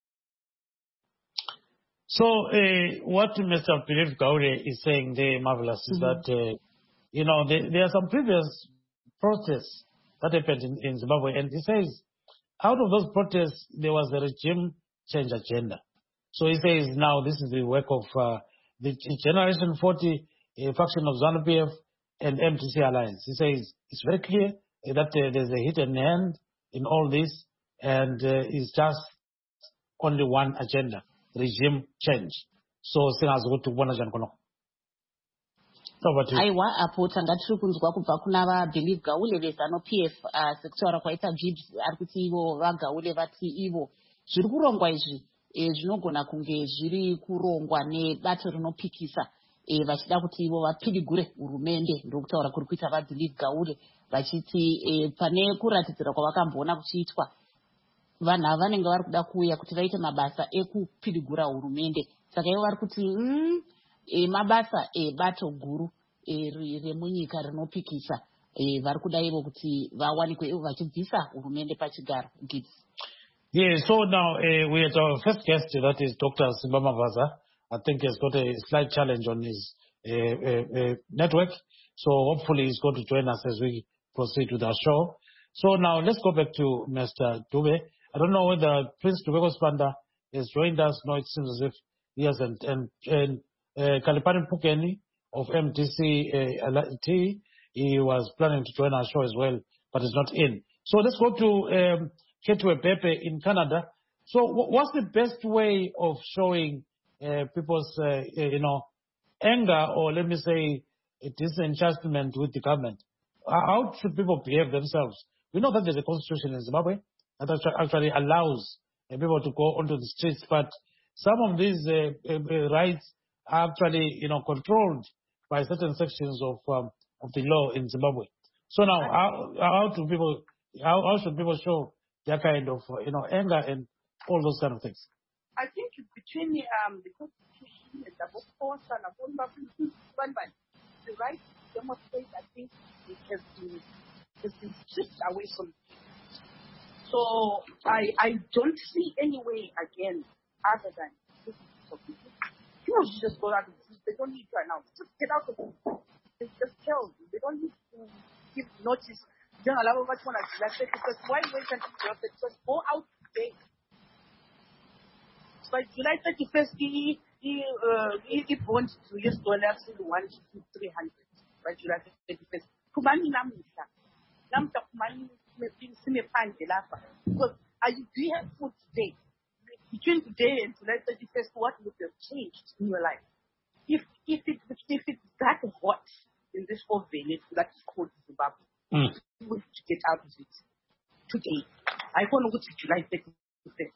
So what Mr. Believe Gawule is saying there, Marvelous, is that there are some previous protests that happened in Zimbabwe, and he says out of those protests there was a regime change agenda. So he says now this is the work of the Generation 40 faction of ZANU-PF and MTC Alliance. He says it's very clear that there's a hidden hand in all this, and it's just only one agenda, regime change. So singazi ukuthi kubona njani khona.
Aiwa apo tangatiri kunzwa kubva kuna vaBelieve Gawule veZANU-PF sekutaura kwaita Gibbs ari kuti ivo vaGawule vati ivo zviri kurongwa izvi zvinogona kunge zviri kurongwa nebato rinopikisa vachida kuti ivo vapidigure hurumende, ndokutaura kuri kuita vaDilip Gaule, vachiti pane kuratidzira kwavakamboona kuchiitwa vanhu ava vanenge vari kuda kuuya kuti vaite mabasa ekupidigura hurumende. Saka ivo vari kuti mabasa ebato guru remunyika rinopikisa vari kuda ivo kuti vawanikwe ivo vachibvisa hurumende pachigaro.
Yeah, so now we had our first guest, that is Dr. Simba Mavaza. I think he's got a slight challenge on his network. So hopefully he's going to join us as we proceed with our show. So now let's go back to Mr. Dube. I don't know whether Prince Dubeko Spanda has joined us. No, it seems as if he hasn't. And Kalipani Pukeni of MTC TV, he was planning to join our show as well, but he's not in. So let's go to Ketwe Pepe in Canada. So what's the best way of showing people's, anger, or let me say, disenchantment with the government? How should people behave themselves? We know that there's a constitution in Zimbabwe that actually allows people to go onto the streets, but some of these rights are actually, controlled by certain sections of the law in Zimbabwe. So now, how should people show their kind of, anger and all those kind of things?
I think between the Constitution and the force and the right to demonstrate, I think it has been stripped away from it. So I don't see any way again other than people should just go out and they don't need to announce. Just get out of it. Just tell them. They don't need to give notice. Don't allow much more because why wait until July 31st? Go out today. By July 31st, he wants to use dollars to 1 to 300. By July 31st. Kumani namusa. Namta kumani because do you have food today? Between today and July 31st, what would have changed in your life? If it's that hot in this oven that is called Zimbabwe, you would get out of it today. I don't know what's July 31st.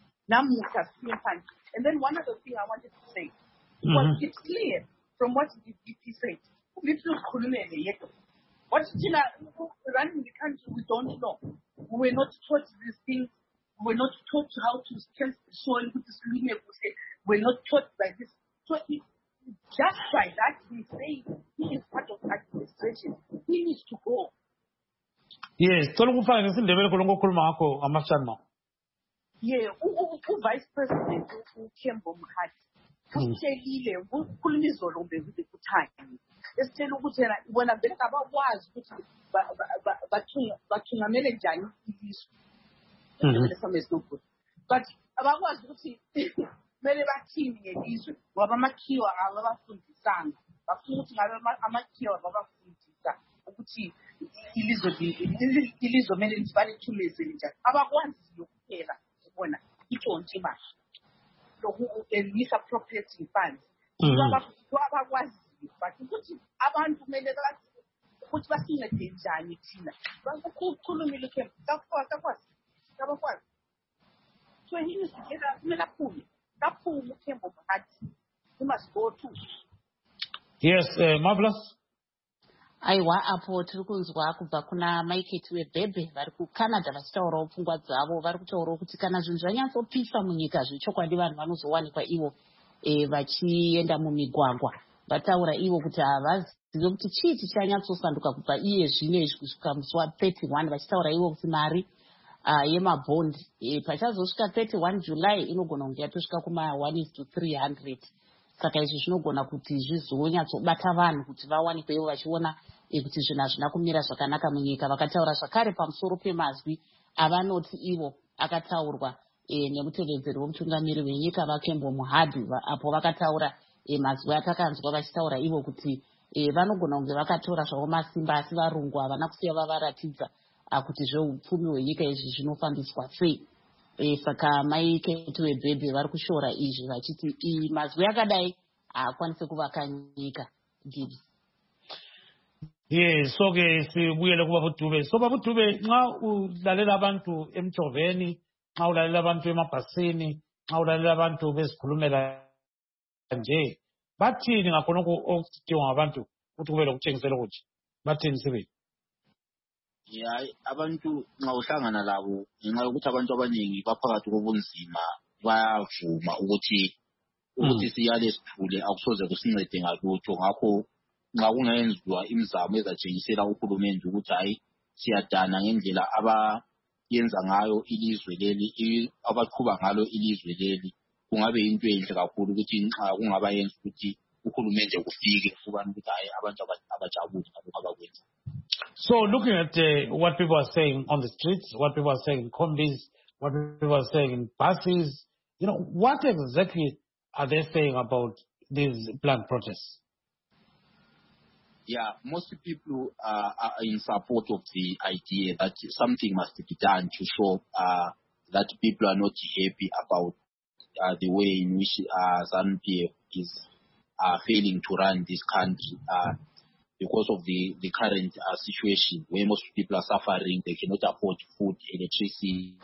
And then one other thing I wanted to say was it's clear from what the DP said. What's running the country, we don't know. We were not taught these things. We were not taught how to scan the soil with the screen. We're not taught by this. So just by that, we say he is part of administration. He needs to go.
Yes,
yeah, Vice President Kembo Mkhati. Ushelile ukhuluma izolombe ukuthi kuthani esitshela ukuthi yena bona vele abakwazi ukuthi bathungamele njani ilizwe but abakwazi ukuthi kumele bathini ngelizwe ngoba amakhiwa ababafundisanga bafuna ukuthi ngabe amakhiwa babafundisa ukuthi ilizwe mele balithumeze njani abakwaziyo kuphela ubona itshontshe imali misappropriating funds. Abakwaziyo but ukuthi abantu kumele ukuthi basincede njani thina ukukhulumile ke kakwazi so he needs to get up kumele aphume uKembo Mkhati. He must go too.
Yes, Marvelous.
Aiwa apo tiri kunzwa kubva kuna maiketi webhebhe vari kucanada vachitaurawo pfungwa dzavo. Vari kutaurawo kuti kana zvinhu zvanyatsopisa munyika zvechokwadi vanhu vanozowanikwa ivo vachienda mumigwagwa. Vataura ivo kuti havazive kuti chii chichanyatsosanduka kubva iye zvinezvi kusvika musi wa31. Vachitaura ivo kuti mari yemabhondi pachazosvika 31 July inogona kunge yatosvika kuma1:300. Saka izvi zvinogona kuti zvizonyatsobata vanhu kuti vawanikwe ivo vachiona kuti zvinhu hazvina kumira zvakanaka munyika. Vakataura zvakare pamusoro pemazwi avanoti ivo akataurwa nemutevedzeri womutungamiri wenyika vaKembo Muhadhi. Apo vakataura mazwi atakanzwa vachitaura ivo kuti vanogona kunge vakatora zvavo masimba asi varungu havana kusiya vavaratidza kuti zveupfumi hwenyika izvi zvinofambiswa sei. Saka maiketi webhebhe vari kushora izvi vachiti mazwi akadai haakwanisi kuvaka nyika.
Yes, so ke sibuyele kubabuDube. So babuDube nxa ulalela abantu emjoveni, nxa ulalela abantu emabhasini, nxa ulalela abantu bezikhulumela nje, bathini ngakhona okuthiwa ngabantu ukuthi kumele kutshengisele ukuthi bathini sibili.
Yeah, abantu nxa uhlangana labo ngenxa yokuthi abantu abaningi baphakathi kobunzima bayavuma ukuthi siyale sithule akusoze kusincede ngalutho. Ngakho nxa kungenziwa imizamo ezatshengisela uhulumende ukuthi hayi siyadana ngendlela abayenza ngayo ilizwe leli, abaqhuba ngalo ilizwe leli, kungabe into enhle kakhulu ukuthi nxa kungaba yenza ukuthi uhulumende kufike kubantu ukuthi hayi abantu abajabule ngalokho abakwenza.
So looking at what people are saying on the streets, what people are saying in combis, what people are saying in buses, what exactly are they saying about these planned protests?
Yeah, most people are in support of the idea that something must be done to show that people are not happy about the way in which ZANU-PF is failing to run this country. Because of the current situation where most people are suffering, they cannot afford food, electricity,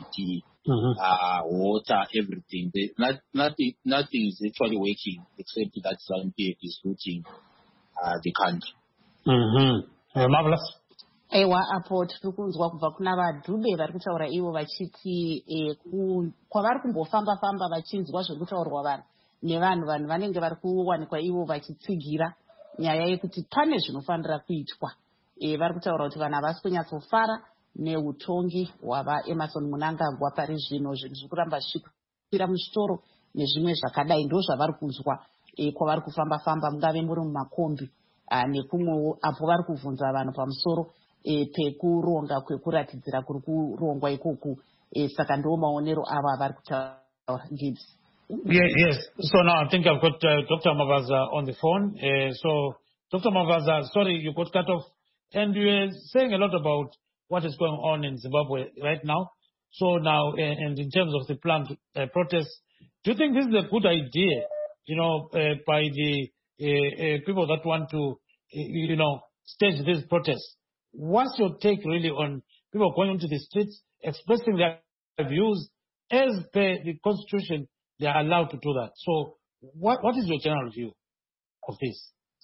water, everything. Nothing is actually working except that ZANU-PF is looting the country.
Marvelous.
Ewa apo tiri kunzwa kubva kuna vadhube vari kutaura ivo vachiti kwavari kumbofamba vachinzwa zviri kutaurwa vanhu nevanhu vanenge vari kuwanikwa ivo vachitsigira nyaya yekuti pane zvinofanira kuitwa. Vari kutaura kuti vanhu havasi kunyatsofara neutongi hwava Emmerson Mnangagwa pari zvino, zvinhu zviri kuramba zvichikwira muzvitoro nezvimwe zvakadai. Ndo zvavari kunzwa kwavari kufamba mungave muri mumakombi nekumwewo apo vari kubvunza vanhu pamusoro pekuronga kwekuratidzira kuri kurongwa ikoku. Saka ndo maonero ava vari kutaura. Gibbs.
Yes. So now I think I've got Dr. Mavaza on the phone. So Dr. Mavaza, sorry you got cut off, and you were saying a lot about what is going on in Zimbabwe right now. So now, and in terms of the planned protests, do you think this is a good idea, by the people that want to, stage these protests? What's your take really on people going into the streets, expressing their views as per the Constitution? They are allowed to do that. So what is your general view of this?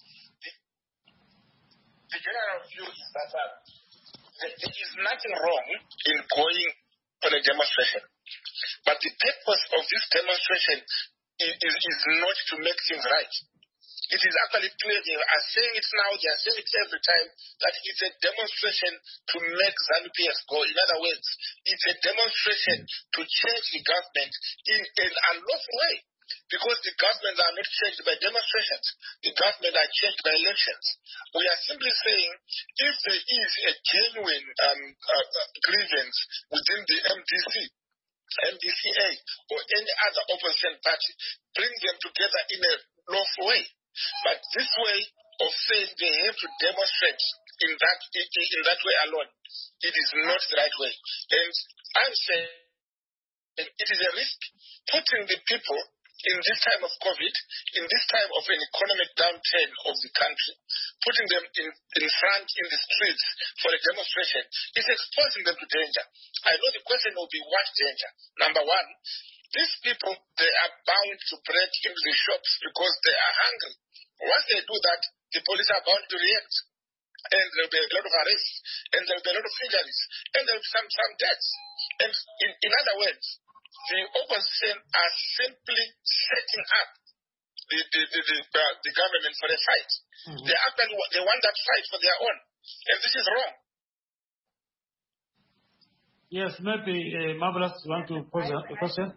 The general view is that there is nothing wrong in going on a demonstration. But the purpose of this demonstration is not to make things right. It is actually clear. They are saying it now, they are saying it every time, that it's a demonstration to make ZANU-PF go. In other words, it's a demonstration to change the government in an unlawful way. Because the governments are not changed by demonstrations. The government are changed by elections. We are simply saying, if there is a genuine grievance within the MDCA, or any other opposition party, bring them together in a lawful way. But this way of saying they have to demonstrate in that way alone, it is not the right way. And I'm saying it is a risk putting the people in this time of COVID, in this time of an economic downturn of the country, putting them in front in the streets for a demonstration, is exposing them to danger. I know the question will be what danger? Number one, these people, they are bound to break into the shops because they are hungry. Once they do that, the police are bound to react. And there will be a lot of arrests, and there will be a lot of injuries, and there will be some deaths. And in other words, the opposition are simply setting up the government for a fight. They want that fight for their own, and this is wrong.
Yes, maybe Marvelous, you want to pose a question?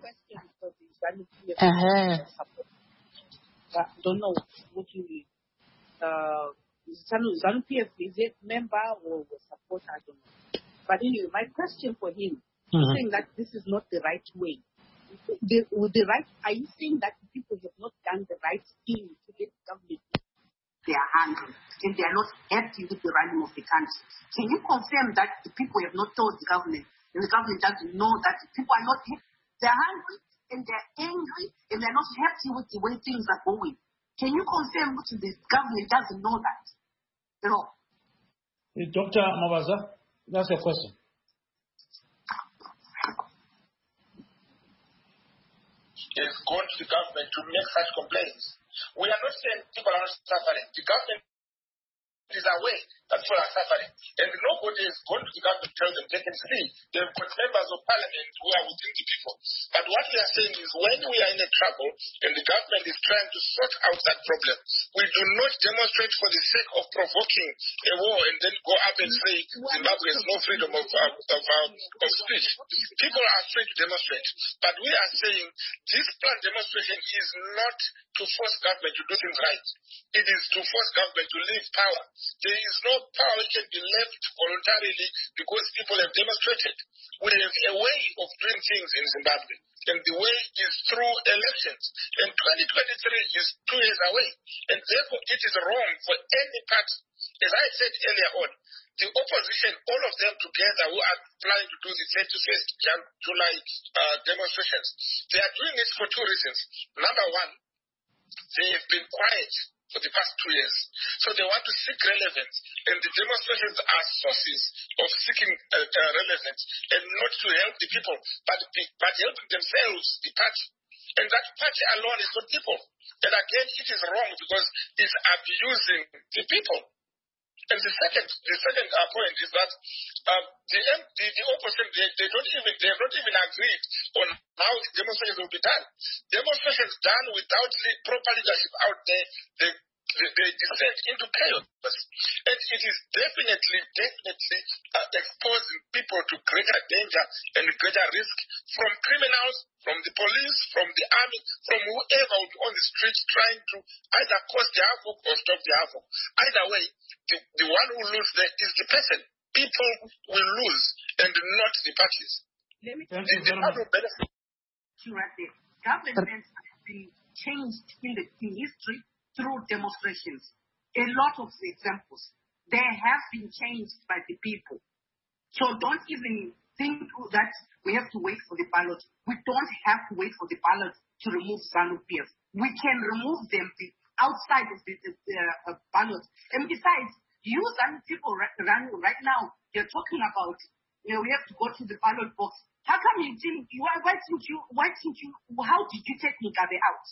I don't know what you ZANU-PF is a member or supporter, I don't know. But anyway, my question for him, saying that this is not the right way. Are you saying that people have not done the right thing to get the government? They are hungry and they are not happy with the running of the country. Can you confirm that the people have not told the government, and the government doesn't know that the people are not happy? They are hungry and they are angry and they are not happy with the way things are going. Can you confirm that the government doesn't know that?
Dr. Mavaza, that's your question.
has gone to the government to make such complaints. We are not saying people are not suffering. The government is aware that people are suffering. And nobody has gone to the government to tell them they can see. They've got members of parliament who are within the people. But what we are saying is when we are in a trouble and the government is trying to sort out that problem, we do not demonstrate for the sake of provoking a war and then go up and say Zimbabwe has no freedom of speech. People are free to demonstrate. But we are saying this planned demonstration is not to force government to do things right. It is to force government to leave power. There is no power that can be left voluntarily because people have demonstrated. We have a way of doing things in Zimbabwe, and the way is through elections. And 2023 is 2 years away, and therefore it is wrong for any party. As I said earlier on, the opposition, all of them together who are planning to do the 31st July demonstrations, they are doing it for 2 reasons. Number one, they have been quiet for the past 2 years. So they want to seek relevance, and the demonstrations are sources of seeking relevance, and not to help the people, but helping themselves, the party. And that party alone is not people. And again, it is wrong because it's abusing the people. And the second point is that the opposition, they have not even agreed on how the demonstrations will be done. Demonstrations done without the proper leadership out there, they descend into chaos. And it is definitely exposing people to greater danger and greater risk from criminals, from the police, from the army, from whoever will be on the streets trying to either cause the havoc or stop the havoc. Either way, the one who loses there is the person. People will lose and not the parties.
Let me tell you, the government has been changed in history through demonstrations. A lot of the examples, they have been changed by the people. So don't even think that we have to wait for the ballot. We don't have to wait for the ballot to remove ZANU-PF. We can remove them outside of the ballot. And besides, you ZANU people running right now, they're talking about, we have to go to the ballot box. How come you didn't? Why didn't you? How did you take Mugabe out?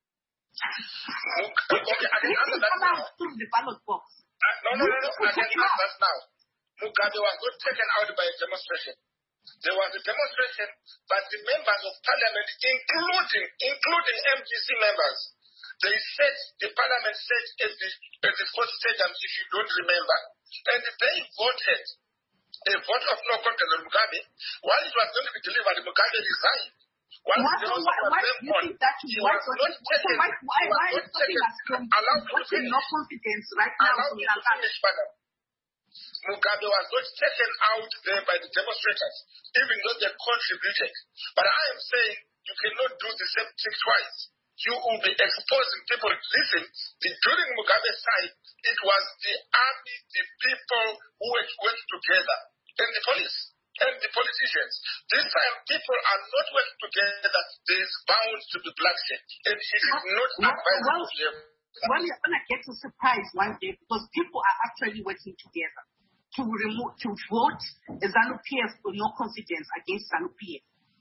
Okay, I can answer that now.
Through the ballot box.
No. I can answer that now. Mugabe was not taken out by a demonstration. There was a demonstration, but the members of parliament, including MGC members, the parliament said at the fourth stadium, if you don't remember, and they voted a vote of no confidence on Mugabe. While it was going to be delivered, Mugabe resigned. Why do you think that? Why is voting no confidence right now? Mugabe was not taken out there by the demonstrators, even though they contributed. But I am saying you cannot do the same thing twice. You will be exposing people. Listen, during Mugabe's time, it was the army, the people who were working together, and the police, and the politicians. This time, people are not working together. There is bound to be bloodshed, and it is not advisable to them.
Well, you're going to get a surprise one day because people are actually working together to vote ZANU-PF for no confidence against ZANU-PF.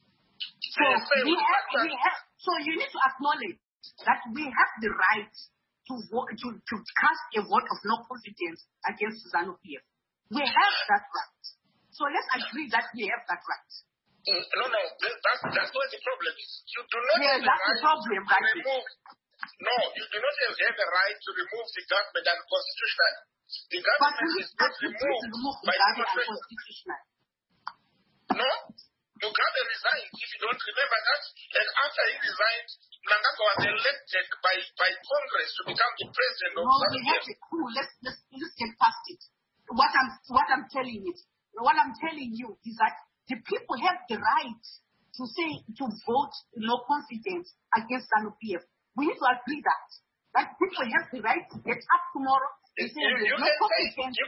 So you need to acknowledge that we have the right to vote, to cast a vote of no confidence against ZANU-PF. We have that right. So let's agree that we have that right.
No, that's what the problem is. You do not have the right to remove. No, you do not have a right to remove the government unconstitutionally. The government is not removed by demonstration. No? Mugabe resigned, if you don't remember that. And after he resigned, Mnangagwa was elected by Congress to become the president of South Africa.
Let's get past it. What I'm telling you is that the people have the right to vote no confidence against ZANU-PF. We need to agree that people have the right to get up tomorrow and say there's no confidence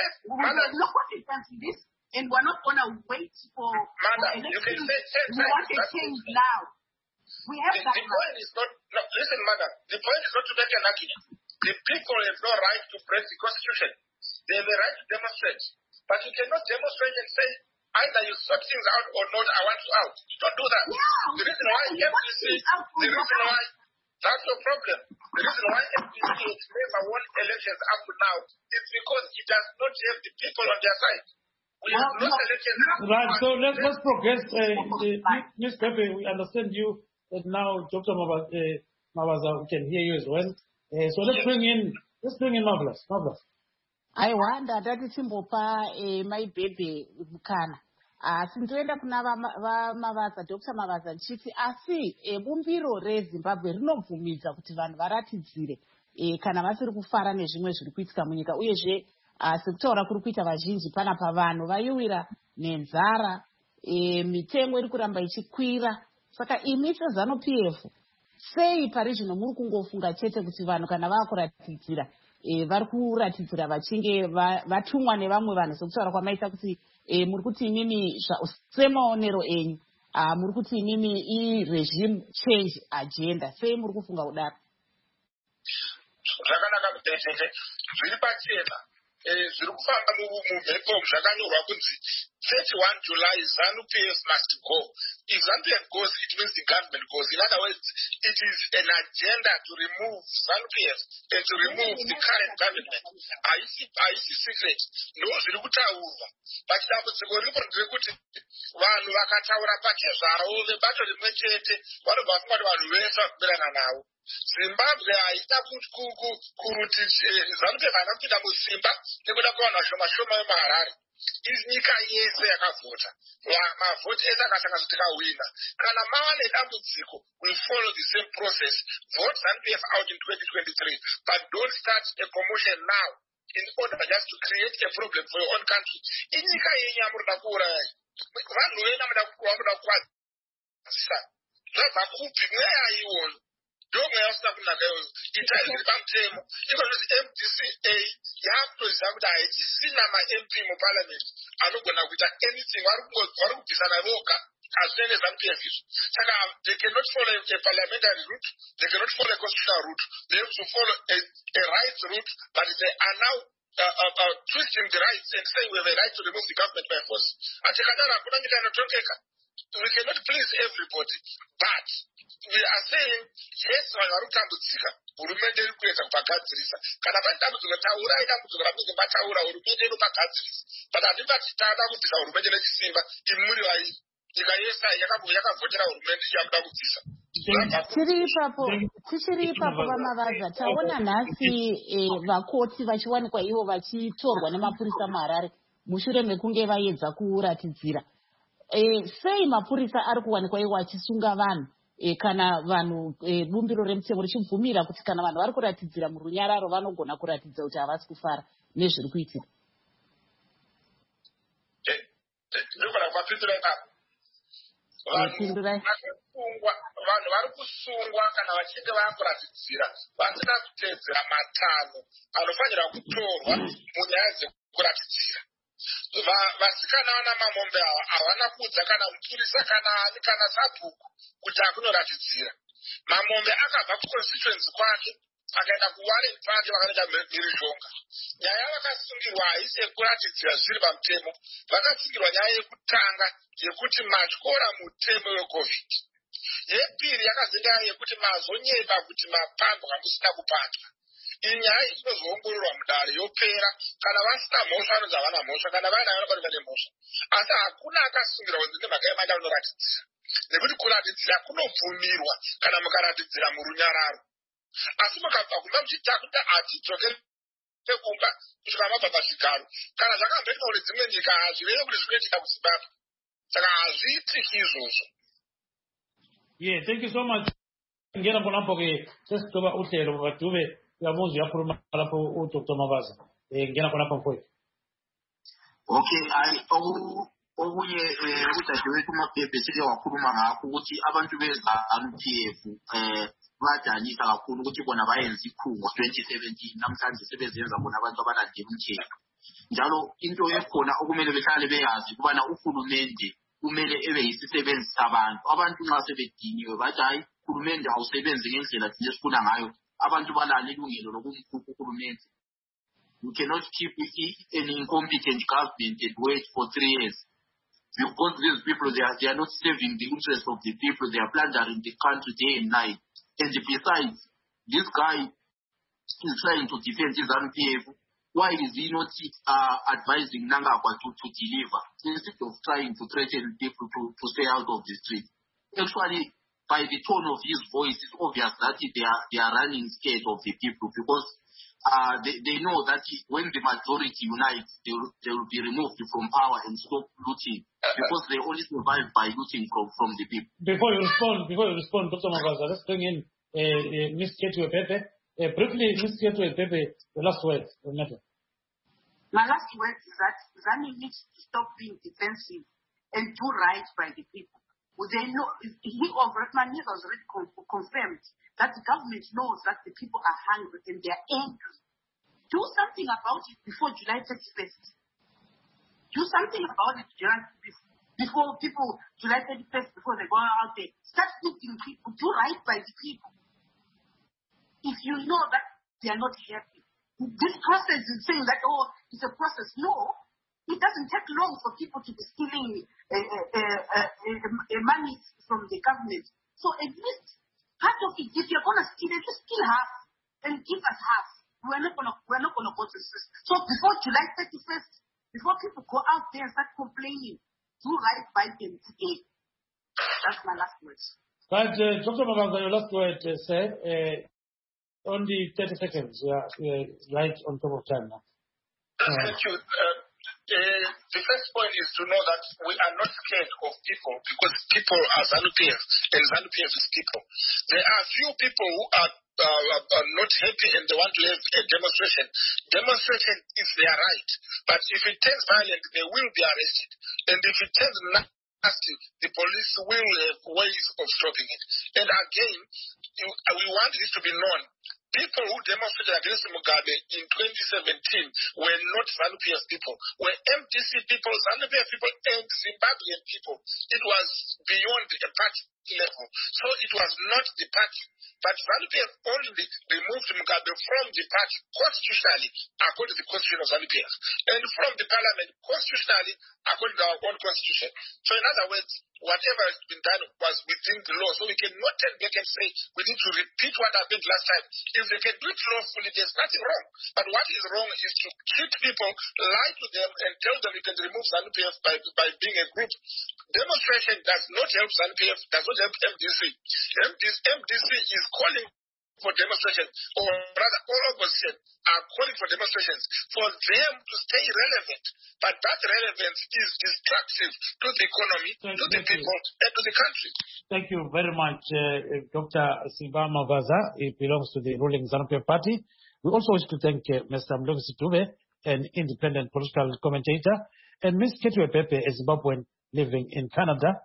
in this, and we're not going to wait for elections. We want a change now. We have that right.
Listen, madam, the point is not to make an argument. The people have no right to break the Constitution. They have a right to demonstrate. But you cannot demonstrate and say, either you sort things out or not, I want you out. Don't do that.
Yeah,
the reason why MDC, the reason why, that's your problem. The reason why MDC has never won elections up to now is because it does not have the people on their side. We have lost elections.
Right, so let's progress. Ms. Pepe, we understand you, and now Dr. Mabaza, we can hear you as well. So let's bring in Marvelous.
aiwa ndatati chimbopa maibhebhe mukana asi ndoenda kuna vamavaza Dr. Mabaza ndichiti asi bumbiro reZimbabwe rinobvumidza kuti vanhu varatidzire kana vasiri kufara nezvimwe zviri kuitika munyika uyezve sekutaura kuri kuita vazhinji panapa vanhu vaiwira nenzara mitengo iri kuramba ichikwira saka imi seZanu PF sei pari zvino muri kungofunga chete kuti vanhu kana vakuratidzira vari kuratidzira vachinge vatumwa nevamwe vanhu sekutaura kwamaita kuti muri kuti imimi semaonero enyu muri kuti imimi regime change agenda sei muri kufunga kudaro?
Zvakanaka mudedede zviri pachena zviri kufamba mumhepo zvakanyorwa kunzi 31 July ZANU PF must go. If ZANU PF goes, it means the government goes. In other words, it is an agenda to remove ZANU PF and to remove the current government. Haisi secret. No zviri kutaurwa. Dambudziko riripo nderekuti vanhu vakataura pake zvavo vebato rimwe chete vanobva vafunga kuti vanhu vese vakubirana navo. Zimbabwe haita kuti ZANU PF haina kupinda musimba nekuda kwevanhu vashoma vemuHarare. Nyika yese yakavhota mavhoti ese akasanga kuti tikawina. Kana mava nedambudziko, we follow the same process. Vote ZANU PF out in 2023, but don't start a commotion now in order just to create a problem for your own country. Inyika yenyu yamunoda kuuraya vanhu vena munoda kukwadzisa zvabva kupi mweya iwoyo ndo mweya usina kunaka iwoyo itaiziri pamutemo ikozvezi MDCA yakutoziva kuti haichisina ma-MP muparliament anogona kuita anything vari kubvisana voga hazvine neZANU PF izvo. Saka they cannot follow a parliamentary route, they cannot follow a constitutional route, they have to follow a rights route, but they are now twisting the rights and saying we have a right to remove the government by force. We cannot please everybody, but we are saying yes, vanhu vari kutambudzika, hurumende iri kuedza kupagadzirisa. Kana pane dambudziko taurai dambudziko ramunenge mataura, hurumende inopagadzirisa. But handingati tada kubvisa hurumende nechisimba, imi muri vairi. Nyika yese yakavhotera hurumende yamuda kubvisa.
Tichiri ipapo vamavaza taona nhasi vakoti vachiwanikwa ivo vachitorwa nemapurisa muHarare mushure mekunge vaedza kuratidzira. Sei mapurisa ari kuwanikwa ivo achisunga vanhu kana vanhu bumbiro remutemo richibvumira kuti kana vanhu vari kuratidzira murunyararo vanogona kuratidza kuti havasi kufara nezviri kuitika?
Vanhu vari kusungwa kana vachinge vakuratidzira vasina kuteedzera matanho anofanira kutorwa munyaya dzekuratidzira. Vasikana vana mamombe ava havana kuudza kana mupurisa kana ani kana sabhuku kuti akunoratidzira. Mamombe akabva kuconstituency kwake akaenda kuwareni pake vakanoita mhirizhonga. Nyaya yavakasungirwa haisi yekuratidzira zviri pamutemo, vakasungirwa nyaya yekutanga yekuti matyora mutemo weCovid. Yepiri yakazenge yekuti mazonyeba kuti mapambwa musina kupatwa. Iyi nyaya iyi inozoongororwa mudare yopera. Kana vasina mhosva vanonzi havana mhosva, kana vainayo vanofanirwa nemhosva. Asi hakuna akasungirwa kunzi nemhaka yemaenda kunoratidzira, nekuti kuratidzira kunobvumirwa kana mukaratidzira murunyararo. Asi mukabva kumba muchitakuta hatidzokeri kumba kusvika mabva pazvigaro. Kana zvakamboitwa kuti dzimwe nyika hazvirevi kuti zvinoitika kuZimbabwe. Saka hazviitiki izvozvo.
Yeah, thank you so much. Ngena ponapo ke sesitoba uhlelo badube yamuzi yakhuluma lapho uDr. Mabaza. Ngena ponapo mfowethu.
Okay, okunye udadewethu uMaphephe sike wakhuluma ngakho ukuthi abantu beZANU PF badanisa kakhulu ukuthi bona bayenza ikhungo 2017 namhlanje sebezenza bona abantu abalandela umthetho. Njalo into ekhona okumele behlale beyazi kubana uhulumende kumele ebe yisisebenzi sabantu. Abantu nxa sebediniwe bathi hayi uhulumende awusebenzi ngendlela thina esifuna ngayo, abantu balala ilungelo lokumkhupha uhulumende. You cannot keep an incompetent government and wait for 3 years. because these people, they are not serving the interest of the people. They are plundering the country day and night. And besides, this guy is trying to defend his RPF. Why is he not advising Nangagwa to deliver instead of trying to threaten people to stay out of the street? Actually, by the tone of his voice, it's obvious that they are running scared of the people, because they know that when the majority unites, they will be removed from power and stop looting, because they only survive by looting from the people. Before you respond, Dr. Mavaza, let's bring in Ms. Ketue Pepe. Briefly, Ms. Ketue Pepe, the last word.
My last word is that ZANU needs to stop being defensive and do right by the people. They know, Rekman has already confirmed that the government knows that the people are hungry and they are angry. Do something about it before July 31st. Do something about it before people, July 31st, before they go out there. Start looking people. Do right by the people. If you know that they are not happy. This process is saying that, it's a process. No, it doesn't take long for people to be stealing money from the government. So at least part of it, if you're going to steal, at least steal half and give us half. We're not gonna go to this. So before July 31st, before people go out there and start complaining, do right by them today. That's my last words.
But Dr. Mavaza, your last word, sir. Only 30 seconds. We are right on top of time now.
Thank you. The first point is to know that we are not scared of people, because people are ZANU-PF and ZANU-PF is people. There are few people who are not happy and they want to have a demonstration. Demonstration is their right. But if it turns violent, they will be arrested. And if it turns nasty, the police will have ways of stopping it. And again, we want this to be known. People who demonstrated against Mugabe in 2017 were not ZANU-PF people, were MDC people, ZANU-PF people, and Zimbabwean people. It was beyond a party level. So it was not the party. But ZANU-PF only removed Mugabe from the party constitutionally, according to the constitution of ZANU-PF, and from the parliament constitutionally, according to our own constitution. So in other words, whatever has been done was within the law. So we cannot turn back and say we need to repeat what happened last time. If they can do it lawfully, there's nothing wrong. But what is wrong is to treat people, lie to them, and tell them you can remove ZANU-PF by being a group. Demonstration does not help ZANU-PF, does not help MDC. MDC is calling for demonstration, or rather all opposition are calling for demonstrations for them to stay relevant. But that relevance is destructive to the economy, to the people, and to the country.
Thank you very much, Dr. Siba Mavaza. He belongs to the ruling ZANU-PF party. We also wish to thank Mr. Mlungisi Dube, an independent political commentator, and Ms. Ketue Pepe, a Zimbabwean living in Canada.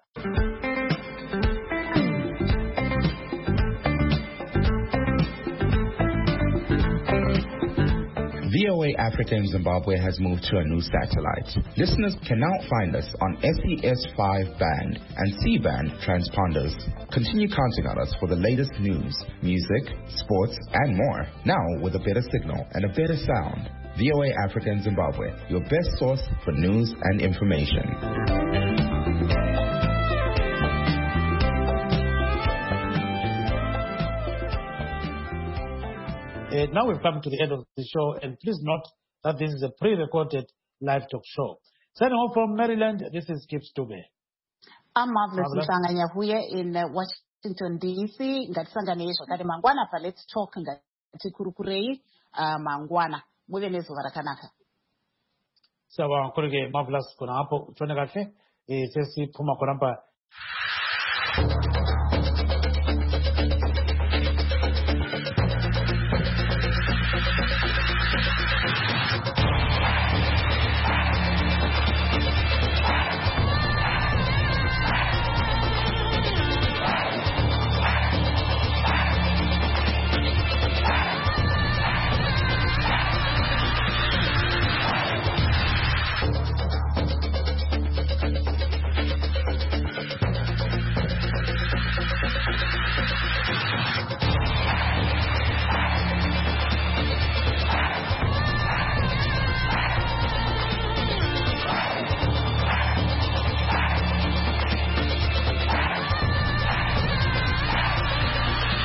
VOA Africa in Zimbabwe has moved to a new satellite. Listeners can now find us on SES5 band and C-band transponders. Continue counting on us for the latest news, music, sports, and more. Now with a better signal and a better sound. VOA Africa in Zimbabwe, your best source for news and information.
Now we've come to the end of the show, and please note that this is a pre-recorded live talk show. Signing off from Maryland, this is Gibbs Dube.
I'm Marvelous Mhlanga in Washington, D.C. Ngatisanganisho kati mangwana pa let's talk ngati kurukurei mangwana. Muve nezuva rakanaka.
Sawa, kurege Marvelous kuna hapo tuone kafe. Sesi puma kuramba